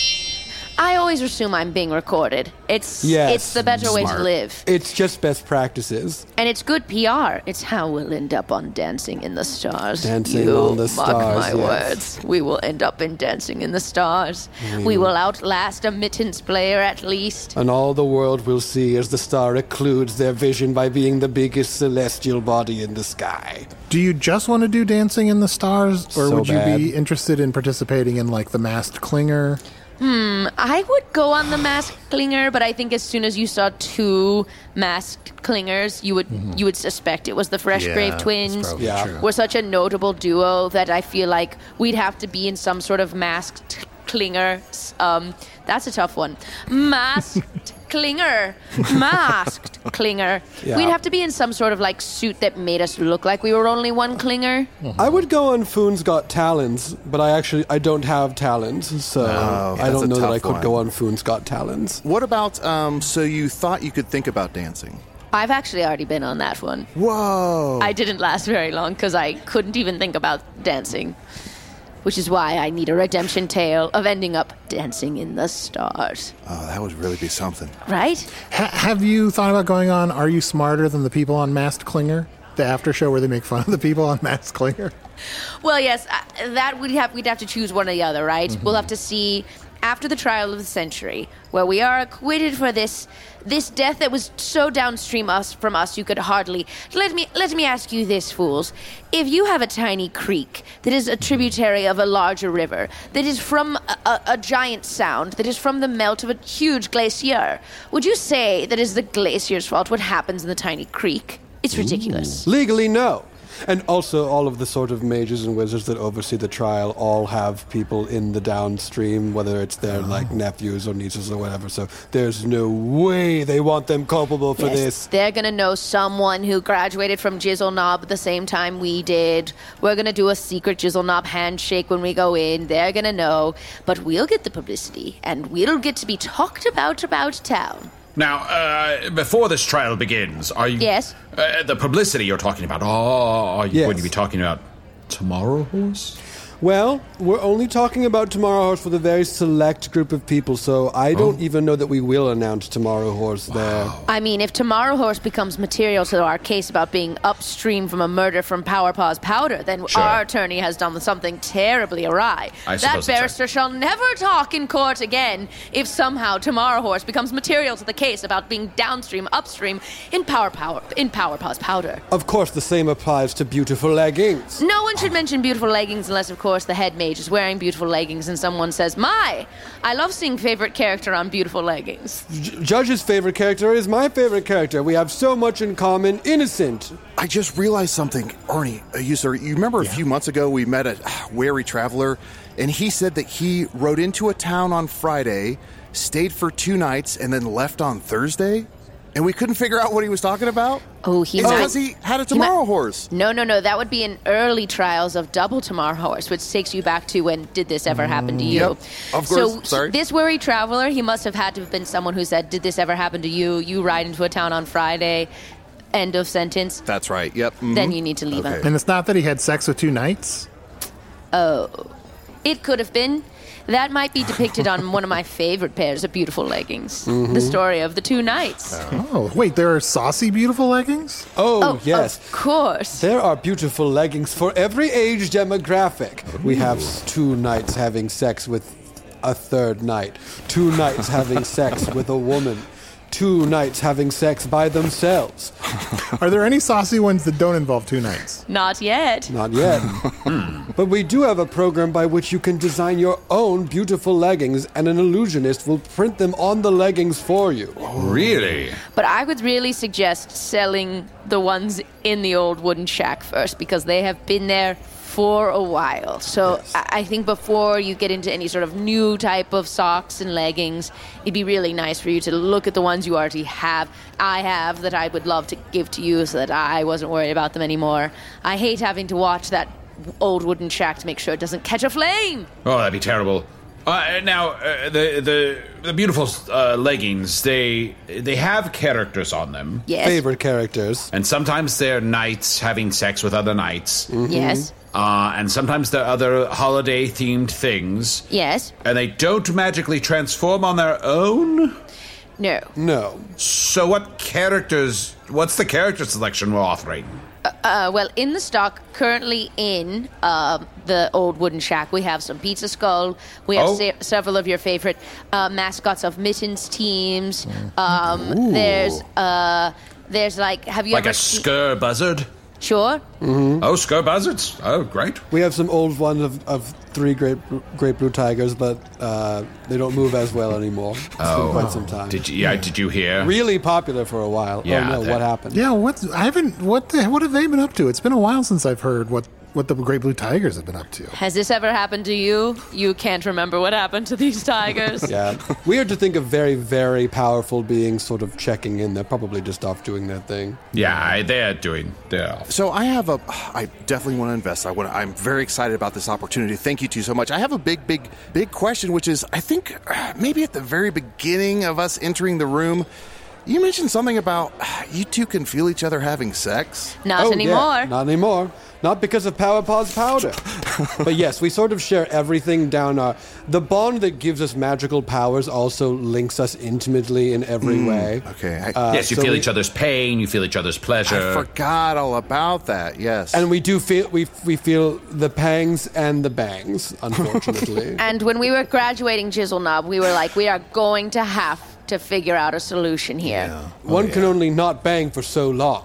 Speaker 7: I always assume I'm being recorded. It's
Speaker 6: Yes.
Speaker 7: it's the better way to
Speaker 5: Smart.
Speaker 7: live.
Speaker 6: It's just best practices.
Speaker 7: And it's good P R. It's how we'll end up on Dancing in the Stars.
Speaker 6: Dancing
Speaker 7: you
Speaker 6: on the
Speaker 7: mark
Speaker 6: Stars,
Speaker 7: my
Speaker 6: yes.
Speaker 7: words. We will end up in Dancing in the Stars. We will outlast a mittens player at least.
Speaker 6: And all the world will see as the star occludes their vision by being the biggest celestial body in the sky.
Speaker 3: Do you just want to do Dancing in the Stars, or
Speaker 6: So
Speaker 3: would you
Speaker 6: bad.
Speaker 3: be interested in participating in like the Masked Clinger?
Speaker 7: I would go on the masked clinger, but I think as soon as you saw two masked clingers, you would you would suspect it was the Fresh
Speaker 3: Yeah,
Speaker 7: Grave
Speaker 3: that's
Speaker 7: twins.
Speaker 3: probably
Speaker 6: Yeah.
Speaker 3: true.
Speaker 7: We're such a notable duo that I feel like we'd have to be in some sort of masked clinger. Um, that's a tough one. Masked clinger. Masked clinger.
Speaker 6: Yeah.
Speaker 7: We'd have to be in some sort of like suit that made us look like we were only one clinger.
Speaker 6: I would go on Foon's Got Talons, but I actually I don't have talons, so I
Speaker 4: that's
Speaker 6: don't
Speaker 4: a
Speaker 6: know that I
Speaker 4: tough
Speaker 6: could go
Speaker 4: one.
Speaker 6: on Foon's Got Talons.
Speaker 4: What about, um, so you thought you could think about dancing?
Speaker 7: I've actually already been on that one.
Speaker 4: Whoa.
Speaker 7: I didn't last very long because I couldn't even think about dancing. Which is why I need a redemption tale of ending up dancing in the stars.
Speaker 4: Oh, that would really be something.
Speaker 7: Right?
Speaker 3: Ha- have you thought about going on Are You Smarter Than the People on Masked Clinger? The after show where they make fun of the people on Masked Clinger?
Speaker 7: Well, yes, uh, that would have we'd have to choose one or the other, right? We'll have to see after the trial of the century, where we are acquitted for this this death that was so downstream us from us you could hardly. Let me let me ask you this, fools: if you have a tiny creek that is a tributary of a larger river, that is from a, a, a giant sound, that is from the melt of a huge glacier, would you say that is the glacier's fault what happens in the tiny creek? It's ridiculous.
Speaker 6: Legally, no. And also, all of the sort of mages and wizards that oversee the trial all have people in the downstream, whether it's their like nephews or nieces or whatever. So there's no way they want them culpable for
Speaker 7: Yes,
Speaker 6: this.
Speaker 7: they're gonna know someone who graduated from Jizzle Knob at the same time we did. We're gonna do a secret Jizzle Knob handshake when we go in. They're gonna know, but we'll get the publicity, and we'll get to be talked about about town.
Speaker 5: Now, uh, before this trial begins, are you...
Speaker 7: Yes?
Speaker 5: Uh, the publicity you're talking about, oh, are you
Speaker 6: Yes.
Speaker 5: going to be talking about Tomorrow Horse?
Speaker 6: Well, we're only talking about Tomorrow Horse with a very select group of people, so I don't even know that we will announce Tomorrow Horse there.
Speaker 7: I mean, if Tomorrow Horse becomes material to our case about being upstream from a murder from Powerpaw's powder, then
Speaker 5: Sure.
Speaker 7: our attorney has done something terribly awry.
Speaker 5: I
Speaker 7: that
Speaker 5: suppose that's
Speaker 7: barrister shall never talk in court again if somehow Tomorrow Horse becomes material to the case about being downstream, upstream in Power Power in Powerpaw's powder.
Speaker 6: Of course, the same applies to beautiful leggings.
Speaker 7: No one should mention beautiful leggings unless, of course, the head mage is wearing beautiful leggings and someone says, "My, I love seeing favorite character on beautiful leggings."
Speaker 6: J- Judge's favorite character is my favorite character. We have so much in common. Innocent.
Speaker 4: I just realized something, Arnie. Uh, you sir, you remember a few months ago we met a uh, wary traveler, and he said that he rode into a town on Friday, stayed for two nights, and then left on Thursday, and we couldn't figure out what he was talking about.
Speaker 7: Oh, he
Speaker 4: It's
Speaker 7: might-
Speaker 4: because he had a
Speaker 7: he might-
Speaker 4: Tomorrow Horse.
Speaker 7: No, no, no. That would be in early trials of Double Tomorrow Horse, which takes you back to when did this ever happen to you?
Speaker 4: Yep. Of
Speaker 7: So
Speaker 4: course. Sorry.
Speaker 7: this worry traveler, he must have had to have been someone who said, "Did this ever happen to you? You ride into a town on Friday." End of sentence.
Speaker 4: That's right. Yep. mhm.
Speaker 7: Then you need to leave
Speaker 4: Okay.
Speaker 7: him.
Speaker 3: And it's not that he had sex with two knights?
Speaker 7: Oh, it could have been. That might be depicted on one of my favorite pairs of beautiful leggings. The story of the two knights.
Speaker 3: Oh, wait, there are saucy, beautiful leggings?
Speaker 6: Oh,
Speaker 7: Oh,
Speaker 6: yes.
Speaker 7: of course.
Speaker 6: There are beautiful leggings for every age demographic. We have s- two knights having sex with a third knight, two knights having sex with a woman, two knights having sex by themselves.
Speaker 3: Are there any saucy ones that don't involve two knights?
Speaker 7: Not yet.
Speaker 6: Not yet. But we do have a program by which you can design your own beautiful leggings, and an illusionist will print them on the leggings for you.
Speaker 5: Really?
Speaker 7: But I would really suggest selling the ones in the old wooden shack first, because they have been there for a while. So
Speaker 6: Yes.
Speaker 7: I I think before you get into any sort of new type of socks and leggings, it'd be really nice for you to look at the ones you already have. I have that I would love to give to you so that I wasn't worried about them anymore. I hate having to watch that old wooden shack to make sure it doesn't catch a flame.
Speaker 5: Oh, that'd be terrible. Uh, now, uh, the the the beautiful uh, leggings, they they have characters on them,
Speaker 7: Yes.
Speaker 6: Favorite characters.
Speaker 5: and sometimes they're knights having sex with other knights,
Speaker 7: Yes.
Speaker 5: uh, and sometimes they're other holiday-themed things,
Speaker 7: Yes.
Speaker 5: and they don't magically transform on their own.
Speaker 7: No.
Speaker 6: No.
Speaker 5: So, what characters? What's the character selection we're offering?
Speaker 7: Uh, well, in the stock currently in uh, the old wooden shack, we have some Pizza Skull. We have
Speaker 5: Oh.
Speaker 7: se- several of your favorite uh, mascots of Mittens teams. Um, there's uh, there's like, have you
Speaker 5: Like
Speaker 7: ever
Speaker 5: a
Speaker 7: seen-
Speaker 5: Skur Buzzard?
Speaker 7: Sure.
Speaker 5: Oh, Skur Buzzards. Oh, great.
Speaker 6: We have some old ones of, of three great great blue tigers, but uh, they don't move as well anymore. It's been quite some time.
Speaker 5: Did you? Yeah, did you hear?
Speaker 6: Really popular for a while.
Speaker 5: Yeah,
Speaker 6: oh no,
Speaker 5: they-
Speaker 6: what happened?
Speaker 3: Yeah, what? I haven't. What? The, what have they been up to? It's been a while since I've heard what what the Great Blue Tigers have been up to.
Speaker 7: Has this ever happened to you? You can't remember what happened to these tigers.
Speaker 6: Yeah. Weird to think of very, very powerful beings sort of checking in. They're probably just off doing their thing.
Speaker 5: Yeah, I- they're doing. They're off.
Speaker 4: So I have a. I definitely want to invest. I want. I'm very excited about this opportunity. Thank you two so much. I have a big, big, big question, which is, I think uh, maybe at the very beginning of us entering the room, you mentioned something about uh, you two can feel each other having sex.
Speaker 7: Not
Speaker 6: Oh,
Speaker 7: anymore.
Speaker 6: yeah, not anymore. Not because of Powerpaw's powder. But yes, we sort of share everything down our... The bond that gives us magical powers also links us intimately in every way.
Speaker 4: Okay. I,
Speaker 6: Uh,
Speaker 5: yes, you
Speaker 6: so
Speaker 5: feel
Speaker 6: we-
Speaker 5: each other's pain. You feel each other's pleasure.
Speaker 4: I forgot all about that. Yes.
Speaker 6: And we do feel... We, we feel the pangs and the bangs, unfortunately.
Speaker 7: And when we were graduating Jizzle Knob, we were like, we are going to have to figure out a solution here.
Speaker 6: One can only not bang for so long.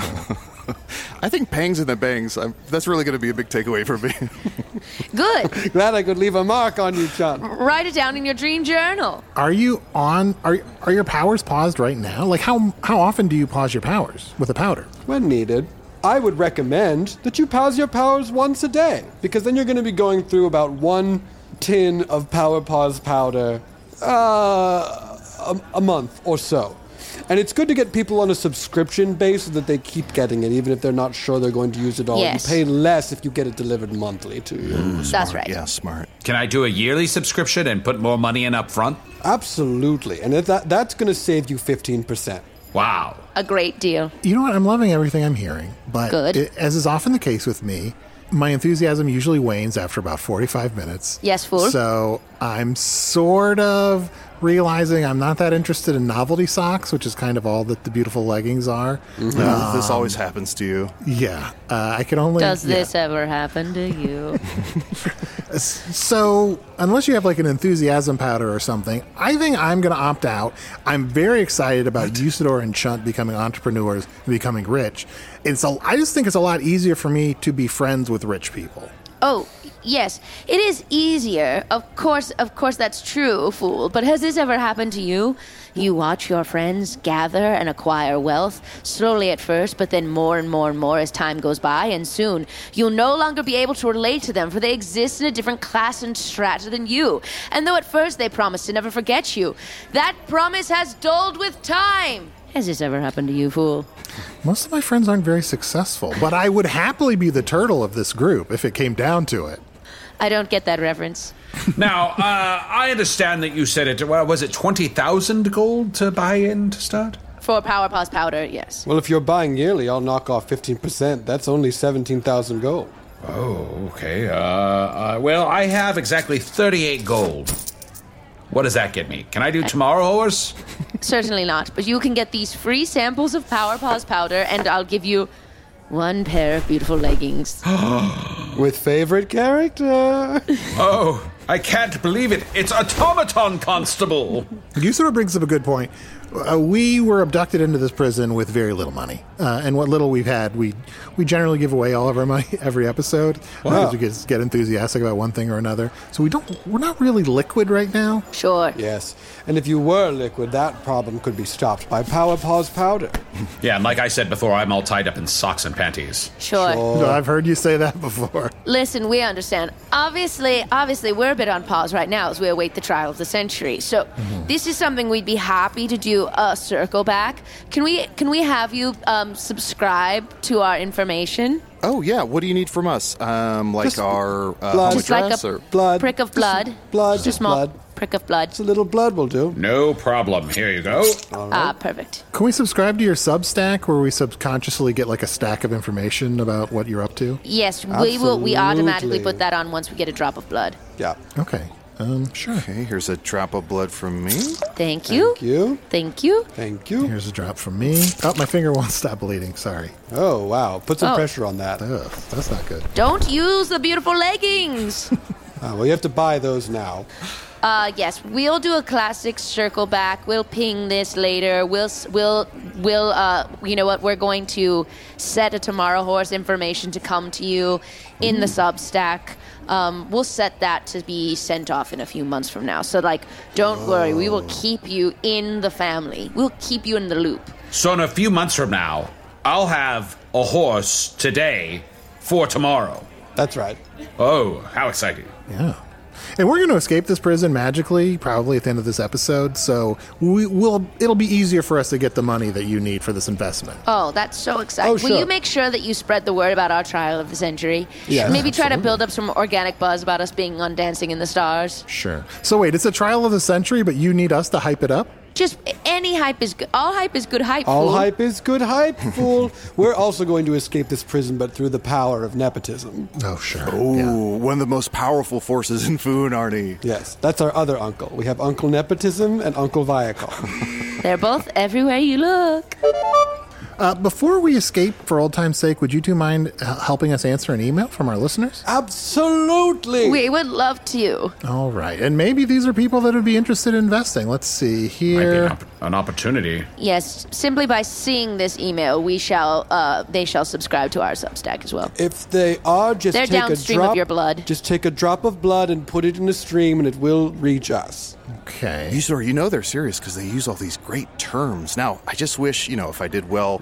Speaker 4: I think pangs and the bangs. I'm, that's really going to be a big takeaway for me.
Speaker 7: Good.
Speaker 6: Glad I could leave a mark on you, John.
Speaker 7: Write it down in your dream journal.
Speaker 3: Are you on? Are are your powers paused right now? Like how how often do you pause your powers with a powder?
Speaker 6: When needed. I would recommend that you pause your powers once a day, because then you're going to be going through about one tin of Power Pause powder uh, a, a month or so. And it's good to get people on a subscription base so that they keep getting it, even if they're not sure they're going to use it all.
Speaker 7: Yes.
Speaker 6: You pay less if you get it delivered monthly to you.
Speaker 4: Mm,
Speaker 7: That's
Speaker 4: smart.
Speaker 7: right.
Speaker 4: Yeah, smart.
Speaker 5: Can I do a yearly subscription and put more money in up front?
Speaker 6: Absolutely. And if that that's going to save you fifteen percent.
Speaker 5: Wow.
Speaker 7: A great deal.
Speaker 3: You know what? I'm loving everything I'm hearing, but
Speaker 7: Good.
Speaker 3: it- as is often the case with me, my enthusiasm usually wanes after about forty-five minutes.
Speaker 7: Yes, fool.
Speaker 3: So I'm sort of realizing I'm not that interested in novelty socks, which is kind of all that the beautiful leggings are.
Speaker 4: No, this always happens to you.
Speaker 3: Yeah, uh, I can only.
Speaker 7: Does
Speaker 3: yeah.
Speaker 7: this ever happen to you?
Speaker 3: So, unless you have like an enthusiasm powder or something, I think I'm going to opt out. I'm very excited about Usador and Chunt becoming entrepreneurs and becoming rich. It's a, I just think it's a lot easier for me to be friends with rich people.
Speaker 7: Oh, yes. It is easier. Of course, of course that's true, fool. But has this ever happened to you? You watch your friends gather and acquire wealth, slowly at first, but then more and more and more as time goes by, and soon you'll no longer be able to relate to them, for they exist in a different class and strata than you. And though at first they promise to never forget you, that promise has dulled with time. Has this ever happened to you, fool?
Speaker 3: Most of my friends aren't very successful, but I would happily be the turtle of this group if it came down to it.
Speaker 7: I don't get that reference.
Speaker 5: Now, uh, I understand that you said it, well, was it twenty thousand gold to buy in to start?
Speaker 7: For Power Pause powder, yes.
Speaker 6: Well, if you're buying yearly, I'll knock off fifteen percent. That's only seventeen thousand gold.
Speaker 5: Oh, okay. Uh, uh, well, I have exactly thirty-eight gold. What does that get me? Can I do tomorrow, horse?
Speaker 7: Certainly not, but you can get these free samples of Power Pause powder, and I'll give you one pair of beautiful leggings.
Speaker 6: With favorite character?
Speaker 5: Oh, I can't believe it. It's Automaton Constable.
Speaker 3: Usador brings up a good point. Uh, we were abducted into this prison with very little money, uh, and what little we've had, we we generally give away all of our money every episode because we get, get enthusiastic about one thing or another. So we don't, we're not really liquid right now.
Speaker 7: Sure.
Speaker 6: Yes. And if you were liquid, that problem could be stopped by Power Pause powder.
Speaker 5: Yeah, and like I said before, I'm all tied up in socks and panties.
Speaker 7: Sure.
Speaker 3: No, I've heard you say that before.
Speaker 7: Listen, we understand. Obviously, obviously, we're a bit on pause right now as we await the trial of the century. So this is something we'd be happy to do a circle back. Can we can we have you um, subscribe to our information?
Speaker 4: Oh, yeah. What do you need from us? Um, like
Speaker 6: Just
Speaker 4: our uh,
Speaker 6: blood.
Speaker 4: home
Speaker 7: Just like
Speaker 4: address?
Speaker 7: a
Speaker 4: or?
Speaker 6: Blood.
Speaker 7: prick of blood.
Speaker 6: blood,
Speaker 7: Just a
Speaker 6: just
Speaker 7: small
Speaker 6: blood.
Speaker 7: prick of blood.
Speaker 6: Just a little blood will do.
Speaker 5: No problem. Here you go.
Speaker 7: Ah, perfect.
Speaker 3: Can we subscribe to your Substack where we subconsciously get like a stack of information about what you're up to?
Speaker 7: Yes, we will. We automatically
Speaker 6: Absolutely.
Speaker 7: put that on once we get a drop of blood.
Speaker 6: Yeah.
Speaker 3: Okay. Um, sure.
Speaker 4: Okay, here's a drop of blood from me.
Speaker 7: Thank you.
Speaker 6: Thank you.
Speaker 7: Thank you.
Speaker 6: Thank you.
Speaker 3: Here's a drop from me. Oh, my finger won't stop bleeding. Sorry.
Speaker 6: Oh, wow. Put some
Speaker 7: Oh.
Speaker 6: pressure on that.
Speaker 3: Ugh, that's not good.
Speaker 7: Don't use the beautiful leggings.
Speaker 6: Ah, well, you have to buy those now.
Speaker 7: Uh, yes, we'll do a classic circle back. We'll ping this later. We'll, s- we'll, we'll, uh, you know what? We're going to set a Tomorrow Horse information to come to you in the Substack. Um, we'll set that to be sent off in a few months from now. So, like, don't worry. We will keep you in the family. We'll keep you in the loop.
Speaker 5: So in a few months from now, I'll have a horse today for tomorrow.
Speaker 6: That's right.
Speaker 5: Oh, how exciting.
Speaker 3: Yeah. And we're going to escape this prison magically, probably at the end of this episode. So we will. It'll be easier for us to get the money that you need for this investment.
Speaker 7: Oh, that's so exciting.
Speaker 6: Oh,
Speaker 7: Will
Speaker 6: sure.
Speaker 7: you make sure that you spread the word about our trial of the century?
Speaker 6: Yes,
Speaker 7: Maybe try to
Speaker 3: absolutely.
Speaker 7: build up some organic buzz about us being on Dancing in the Stars.
Speaker 3: Sure. So wait, it's a trial of the century, but you need us to hype it up?
Speaker 7: Just any hype is good. All hype is good hype.
Speaker 6: All
Speaker 7: fool.
Speaker 6: hype is good hype, fool. We're also going to escape this prison, but through the power of nepotism.
Speaker 3: Oh, sure.
Speaker 4: Ooh,
Speaker 3: Yeah.
Speaker 4: one of the most powerful forces in Foon, Arnie.
Speaker 6: Yes, that's our other uncle. We have Uncle Nepotism and Uncle Viacom.
Speaker 7: They're both everywhere you look.
Speaker 3: Uh, before we escape, for old time's sake, would you two mind h- helping us answer an email from our listeners?
Speaker 6: Absolutely.
Speaker 7: We would love to.
Speaker 3: All right. And maybe these are people that would be interested in investing. Let's see
Speaker 5: Might be
Speaker 3: here.
Speaker 5: an, opp- an opportunity.
Speaker 7: Yes, simply by seeing this email, we shall. Uh, they shall subscribe to our Substack as well.
Speaker 6: If they are, just
Speaker 7: They're
Speaker 6: take a
Speaker 7: downstream of
Speaker 6: drop.
Speaker 7: your blood.
Speaker 6: Just take a drop of blood and put it in a stream, and it will reach us.
Speaker 3: Okay.
Speaker 4: Usador, you know they're serious because they use all these great terms. Now, I just wish, you know, if I did well with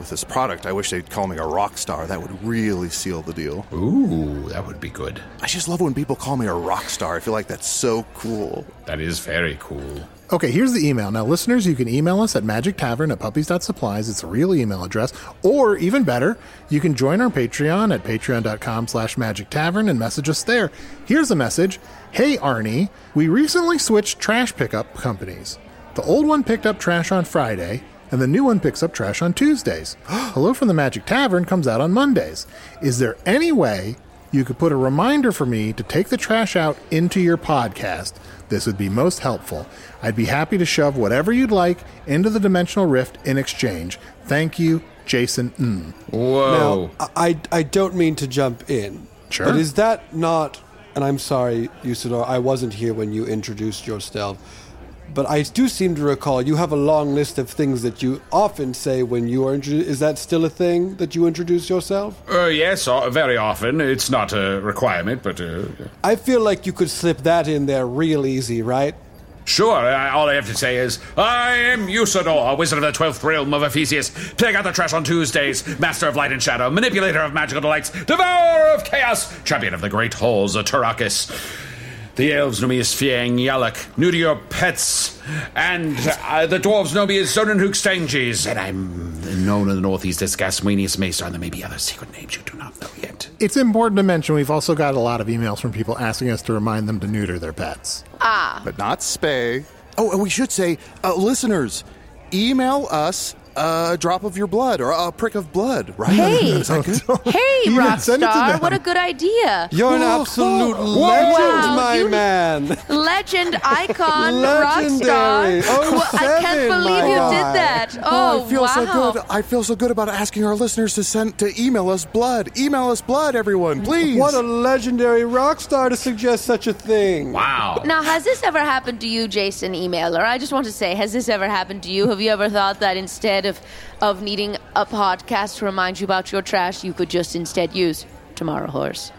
Speaker 4: with this product. I wish they'd call me a rock star. That would really seal the deal.
Speaker 5: Ooh, that would be good.
Speaker 4: I just love when people call me a rock star. I feel like that's so cool.
Speaker 5: That is very cool.
Speaker 3: Okay, here's the email. Now, listeners, you can email us at magic tavern at puppies dot supplies. It's a real email address. Or, even better, you can join our Patreon at patreon.com slash magic tavern and message us there. Here's a message. Hey, Arnie, we recently switched trash pickup companies. The old one picked up trash on Friday, and the new one picks up trash on Tuesdays. Hello from the Magic Tavern comes out on Mondays. Is there any way you could put a reminder for me to take the trash out into your podcast? This would be most helpful. I'd be happy to shove whatever you'd like into the Dimensional Rift in exchange. Thank you, Jason. Mm.
Speaker 5: Whoa.
Speaker 6: Now, I, I don't mean to jump in.
Speaker 3: Sure.
Speaker 6: But is that not... And I'm sorry, Usador, I wasn't here when you introduced yourself. But I do seem to recall you have a long list of things that you often say when you are introduced. Is that still a thing, that you introduce yourself?
Speaker 5: Uh, yes, uh, very often. It's not a requirement, but... Uh,
Speaker 6: I feel like you could slip that in there real easy, right?
Speaker 5: Sure, I, all I have to say is, I am Usador, wizard of the twelfth realm of Ephesius, pick out the trash on Tuesdays, master of light and shadow, manipulator of magical delights, devourer of chaos, champion of the great halls of Tarakis. The elves know me as Fiang Yalak, new to your pets, and uh, the dwarves know me as Zonenhook Stanges, and I'm known in the northeast as Gaswinius Maester, and there may be other secret names you do not know yet.
Speaker 3: It's important to mention we've also got a lot of emails from people asking us to remind them to neuter their pets.
Speaker 7: Ah.
Speaker 4: But not spay. Oh, and we should say, uh, listeners, email us a drop of your blood or a prick of blood, right?
Speaker 7: Hey.
Speaker 4: Is that good?
Speaker 7: Hey,
Speaker 3: You gotta send it to
Speaker 7: Rockstar,
Speaker 3: them.
Speaker 7: what a good idea.
Speaker 6: You're an
Speaker 4: Whoa,
Speaker 6: absolute
Speaker 4: whoa,
Speaker 6: legend,
Speaker 7: wow,
Speaker 6: my
Speaker 7: you-
Speaker 6: man.
Speaker 7: Legend, icon,
Speaker 6: Legendary.
Speaker 7: Rockstar.
Speaker 6: Oh,
Speaker 7: Well, I can't
Speaker 6: seven,
Speaker 7: believe
Speaker 6: my
Speaker 7: you
Speaker 6: guy.
Speaker 7: did that. Oh,
Speaker 4: I feel
Speaker 7: wow.
Speaker 4: so good. I feel so good about asking our listeners to send to email us blood. Email us blood, everyone, please.
Speaker 6: What a legendary rock star to suggest such a thing.
Speaker 5: Wow.
Speaker 7: Now, has this ever happened to you, Jason, emailer? I just want to say, has this ever happened to you? Have you ever thought that instead of, of needing a podcast to remind you about your trash, you could just instead use Tomorrow Horse?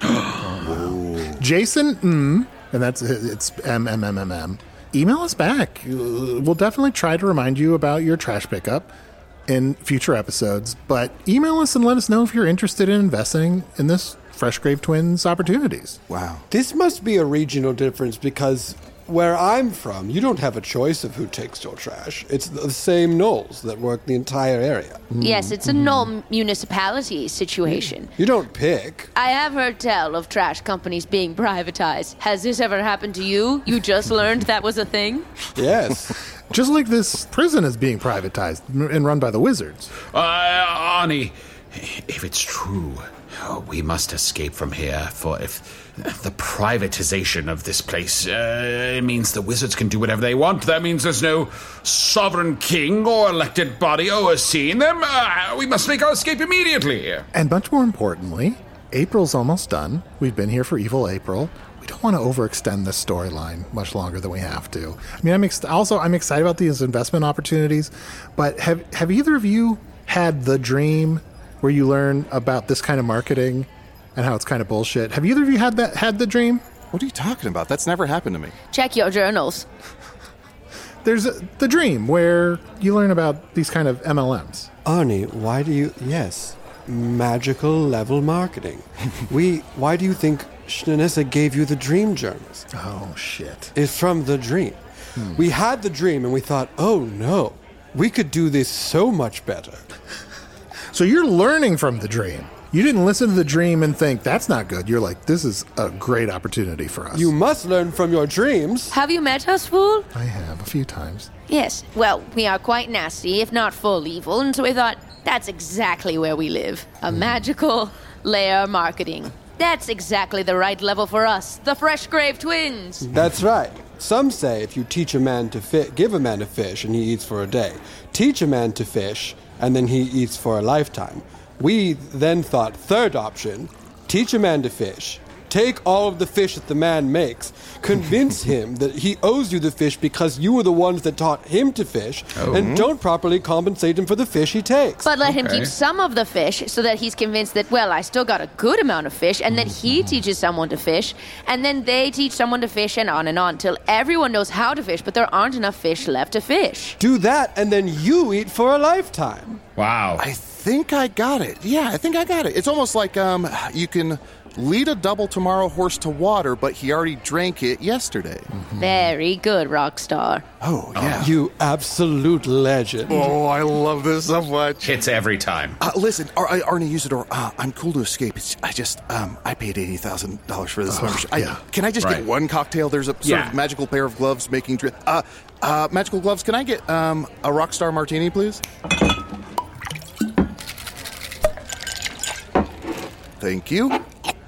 Speaker 3: Jason, mm, and that's it's M M M M M. Email us back. Uh, We'll definitely try to remind you about your trash pickup in future episodes, but email us and let us know if you're interested in investing in this Freshgrave Twins opportunities.
Speaker 4: Wow.
Speaker 6: This must be a regional difference because where I'm from, you don't have a choice of who takes your trash. It's the same gnolls that work the entire area.
Speaker 7: Yes, it's a null municipality situation.
Speaker 6: You don't pick.
Speaker 7: I have heard tell of trash companies being privatized. Has this ever happened to you? You just learned that was a thing?
Speaker 6: Yes.
Speaker 3: Just like this prison is being privatized and run by the wizards.
Speaker 5: Uh, Arnie, if it's true, oh, we must escape from here, for if the privatization of this place uh, means the wizards can do whatever they want, that means there's no sovereign king or elected body overseeing them. Uh, we must make our escape immediately.
Speaker 3: And much more importantly, April's almost done. We've been here for Evil April. We don't want to overextend this storyline much longer than we have to. I mean, I'm ex- also I'm excited about these investment opportunities, but have have either of you had the dream where you learn about this kind of marketing and how it's kind of bullshit? Have either of you had that had the dream?
Speaker 4: What are you talking about? That's never happened to me.
Speaker 7: Check your journals.
Speaker 3: There's a, the dream where you learn about these kind of M L Ms.
Speaker 6: Arnie, why do you... Yes, magical level marketing. we... Why do you think Shnanessa gave you the dream journals?
Speaker 3: Oh, shit.
Speaker 6: It's from the dream. Hmm. We had the dream and we thought, oh no, we could do this so much better.
Speaker 3: So you're learning from the dream. You didn't listen to the dream and think, that's not good. You're like, this is a great opportunity for us.
Speaker 6: You must learn from your dreams.
Speaker 7: Have you met us, fool?
Speaker 3: I have, a few times.
Speaker 7: Yes. Well, we are quite nasty, if not full evil, and so we thought, that's exactly where we live. A magical lair marketing. That's exactly the right level for us, the Freshgrave Twins.
Speaker 6: That's right. Some say if you teach a man to fi- give a man a fish and he eats for a day, teach a man to fish and then he eats for a lifetime. We then thought, third option, teach a man to fish, take all of the fish that the man makes, convince him that he owes you the fish because you were the ones that taught him to fish,
Speaker 5: Oh.
Speaker 6: and don't properly compensate him for the fish he takes.
Speaker 7: But let him
Speaker 5: Okay.
Speaker 7: keep some of the fish so that he's convinced that, well, I still got a good amount of fish, and then he teaches someone to fish, and then they teach someone to fish, and on and on, till everyone knows how to fish, but there aren't enough fish left to fish.
Speaker 6: Do that, and then you eat for a lifetime.
Speaker 5: Wow.
Speaker 4: I think I got it. Yeah, I think I got it. It's almost like um, you can lead a double tomorrow horse to water, but he already drank it yesterday.
Speaker 7: Very good, Rockstar.
Speaker 4: Oh, yeah.
Speaker 6: You absolute legend.
Speaker 4: Oh, I love this so much.
Speaker 5: Hits every time.
Speaker 4: Uh, listen, Ar- I- Arnie Usador, uh, I'm cool to escape. It's, I just, um, I paid eighty thousand dollars for this membership. I-
Speaker 3: yeah.
Speaker 4: Can I just
Speaker 5: Right.
Speaker 4: get one cocktail? There's a sort
Speaker 5: Yeah.
Speaker 4: of magical pair of gloves making drink. Uh, uh, magical gloves, can I get um, a Rockstar Martini, please? Thank you.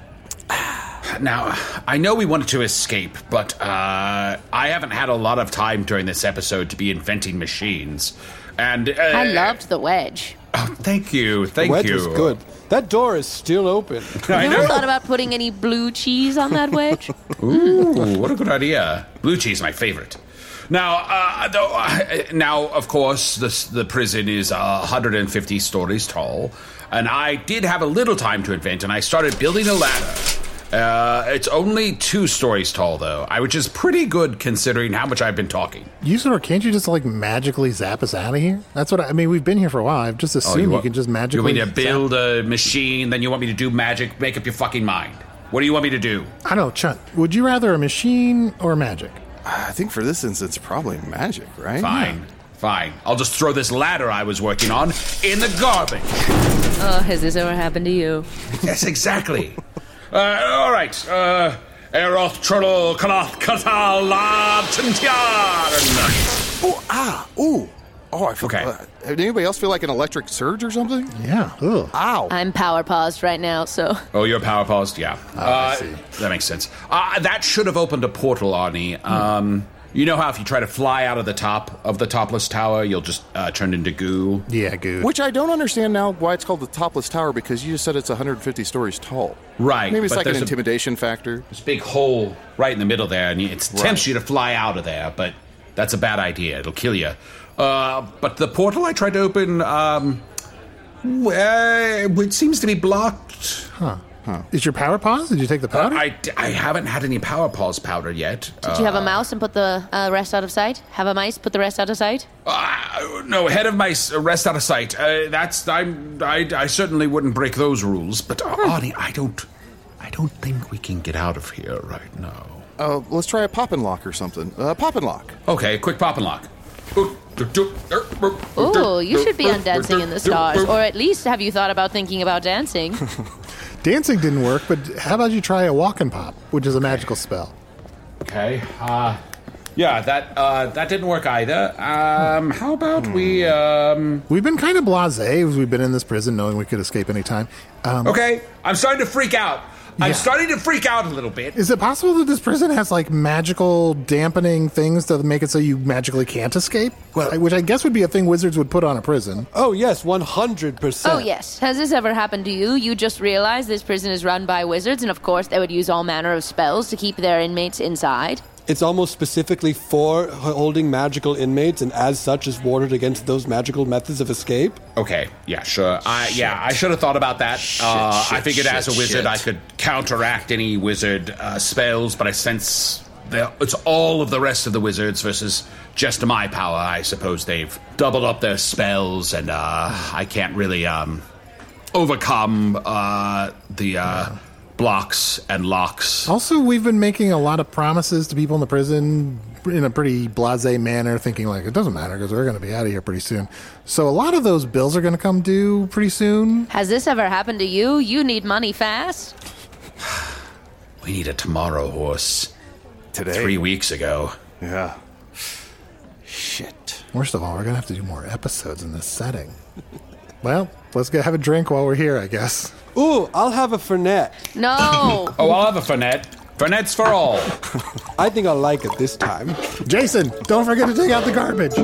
Speaker 5: Now, I know we wanted to escape, but uh, I haven't had a lot of time during this episode to be inventing machines. And uh,
Speaker 7: I loved the wedge.
Speaker 5: Oh, thank you, thank
Speaker 6: Wedge
Speaker 5: you.
Speaker 6: was good. That door is still open.
Speaker 5: I
Speaker 7: You ever
Speaker 5: know.
Speaker 7: thought about putting any blue cheese on that wedge?
Speaker 5: Ooh, what a good idea. Blue cheese, my favorite. Now, uh, though, uh, now, of course, this, the prison is uh, one hundred fifty stories tall, and I did have a little time to invent, and I started building a ladder. Uh, it's only two stories tall, though, I, which is pretty good considering how much I've been talking.
Speaker 3: Usador, can't you just like magically zap us out of here? That's what I, I mean. We've been here for a while. I've just assumed you,
Speaker 5: want-
Speaker 3: can just
Speaker 5: You
Speaker 3: magically.
Speaker 5: want me to
Speaker 3: zap-
Speaker 5: build a machine, then you want me to do magic? Make up your fucking mind. What do you want me to do?
Speaker 3: I don't know, Chunt. Would you rather a machine or magic?
Speaker 4: I think for this instance, probably magic, right?
Speaker 5: Fine, fine. I'll just throw this ladder I was working on in the garbage.
Speaker 7: Oh, has this ever happened to you?
Speaker 5: Yes, exactly. uh, all right. Uh, Eroth Trollo Kanath Katala Tintiaran.
Speaker 4: Oh, ah, ooh. Oh, I forgot.
Speaker 5: Okay.
Speaker 4: Uh, did anybody else feel like an electric surge or something?
Speaker 3: Yeah. Ugh.
Speaker 4: Ow.
Speaker 7: I'm power paused right now, so.
Speaker 5: Oh, you're power paused? Yeah.
Speaker 3: Oh, I
Speaker 5: uh,
Speaker 3: see.
Speaker 5: That makes sense. Uh, that should have opened a portal, Arnie. Um, you know how if you try to fly out of the top of the topless tower, you'll just uh, turn into goo?
Speaker 3: Yeah, good.
Speaker 4: Which I don't understand now why it's called the Topless Tower, because you just said it's one hundred fifty stories tall.
Speaker 5: Right,
Speaker 4: Maybe it's
Speaker 5: but
Speaker 4: like an
Speaker 5: there's a-
Speaker 4: intimidation factor.
Speaker 5: There's a big hole right in the middle there, and it tempts
Speaker 4: Right.
Speaker 5: you to fly out of there, but that's a bad idea. It'll kill you. Uh, but the portal I tried to open, um, well, it seems to be blocked.
Speaker 3: Huh. Is your power pause? Did you take the
Speaker 5: Uh,
Speaker 3: powder?
Speaker 5: I, I haven't had any power pause powder yet.
Speaker 7: Did you have a mouse and put the uh, rest out of sight? Have a mice, put the rest out of sight?
Speaker 5: Uh, no, head of mice, uh, rest out of sight. Uh, that's I'm, I, I certainly wouldn't break those rules. But uh, Arnie, I don't, I don't think we can get out of here right now.
Speaker 4: Uh, let's try a pop and lock or something. Uh, pop and lock.
Speaker 5: Okay, quick pop and lock.
Speaker 7: Ooh, you should be on Dancing in the Stars. Or at least have you thought about thinking about dancing?
Speaker 3: Dancing didn't work, but how about you try a walk and pop, which is a magical spell?
Speaker 5: Okay. Uh, yeah, that uh, that didn't work either. Um, how about we? Um,
Speaker 3: We've been kind of blasé as we've been in this prison, knowing we could escape anytime. Um,
Speaker 5: okay, I'm starting to freak out. I'm
Speaker 3: Yeah.
Speaker 5: starting to freak out a little bit.
Speaker 3: Is it possible that this prison has like magical dampening things to make it so you magically can't escape? Well, which I guess would be a thing wizards would put on a prison.
Speaker 6: Oh, yes, one hundred percent.
Speaker 7: Oh, yes. Has this ever happened to you? You just realized this prison is run by wizards, and of course they would use all manner of spells to keep their inmates inside.
Speaker 6: It's almost specifically for holding magical inmates, and as such is warded against those magical methods of escape.
Speaker 5: Okay, yeah, sure. I, yeah, I should have thought about that. uh, I
Speaker 4: shit,
Speaker 5: figured as a
Speaker 4: shit,
Speaker 5: wizard
Speaker 4: shit.
Speaker 5: I could counteract any wizard uh, spells, but I sense that it's all of the rest of the wizards versus just my power. I suppose they've doubled up their spells, and uh, I can't really um, overcome uh, the uh, blocks and locks.
Speaker 3: Also, we've been making a lot of promises to people in the prison in a pretty blasé manner, thinking like it doesn't matter because we're going to be out of here pretty soon. So a lot of those bills are going to come due pretty soon.
Speaker 7: Has this ever happened to you? You need money fast?
Speaker 5: We need a tomorrow horse.
Speaker 4: Today.
Speaker 5: Three weeks ago.
Speaker 4: Yeah. Shit.
Speaker 3: Worst of all, we're going to have to do more episodes in this setting. Well, let's go have a drink while we're here, I guess.
Speaker 6: Ooh, I'll have a Fernet.
Speaker 7: No!
Speaker 5: Oh, I'll have a Fernet. Fernet's for all.
Speaker 6: I think I'll like it this time.
Speaker 3: Jason, don't forget to take out the garbage.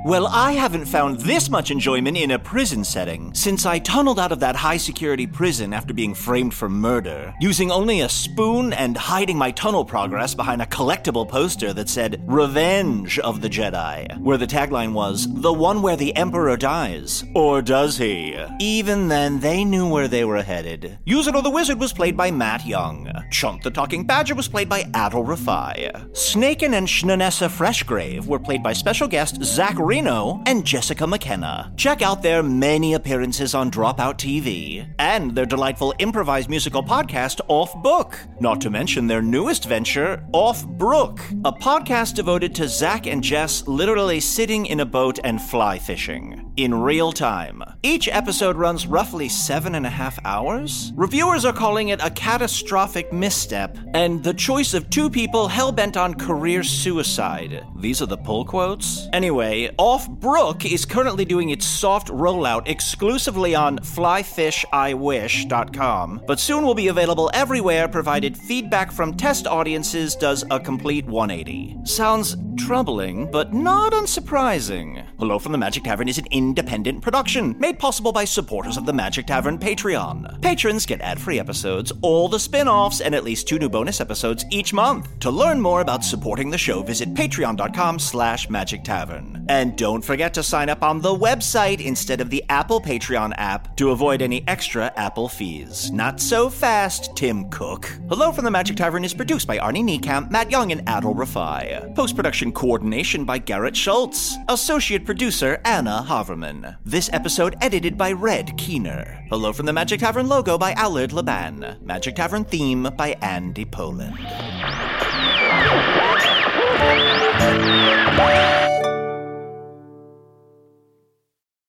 Speaker 2: Well, I haven't found this much enjoyment in a prison setting since I tunneled out of that high-security prison after being framed for murder, using only a spoon and hiding my tunnel progress behind a collectible poster that said, Revenge of the Jedi, where the tagline was, the one where the Emperor dies. Or does he? Even then, they knew where they were headed. Usador the Wizard was played by Matt Young. Chunk the Talking Badger was played by Adol Rafai. Snaken and Shnanessa Freshgrave were played by special guest Zach Reno and Jessica McKenna. Check out their many appearances on Dropout T V and their delightful improvised musical podcast Off Book, not to mention their newest venture, Off Brook, a podcast devoted to Zach and Jess literally sitting in a boat and fly fishing in real time. Each episode runs roughly seven and a half hours. Reviewers are calling it a catastrophic misstep and the choice of two people hell-bent on career suicide. These are the pull quotes. Anyway, Off Brook is currently doing its soft rollout exclusively on fly fish I wish dot com, but soon will be available everywhere provided feedback from test audiences does a complete one eighty. Sounds troubling, but not unsurprising. Hello from the Magic Tavern is an independent production made possible by supporters of the Magic Tavern Patreon. Patrons get ad-free episodes, all the spin-offs, and at least two new bonus episodes each month. To learn more about supporting the show, visit patreon.com slash magic tavern. And don't forget to sign up on the website instead of the Apple Patreon app to avoid any extra Apple fees. Not so fast, Tim Cook. Hello from the Magic Tavern is produced by Arnie Niekamp, Matt Young, and Adol Rafai. Post-production coordination by Garrett Schultz. Associate producer Anna Haverman. This episode edited by Red Keener. Hello from the Magic Tavern logo by Allard Laban. Magic Tavern theme by Andy Poland.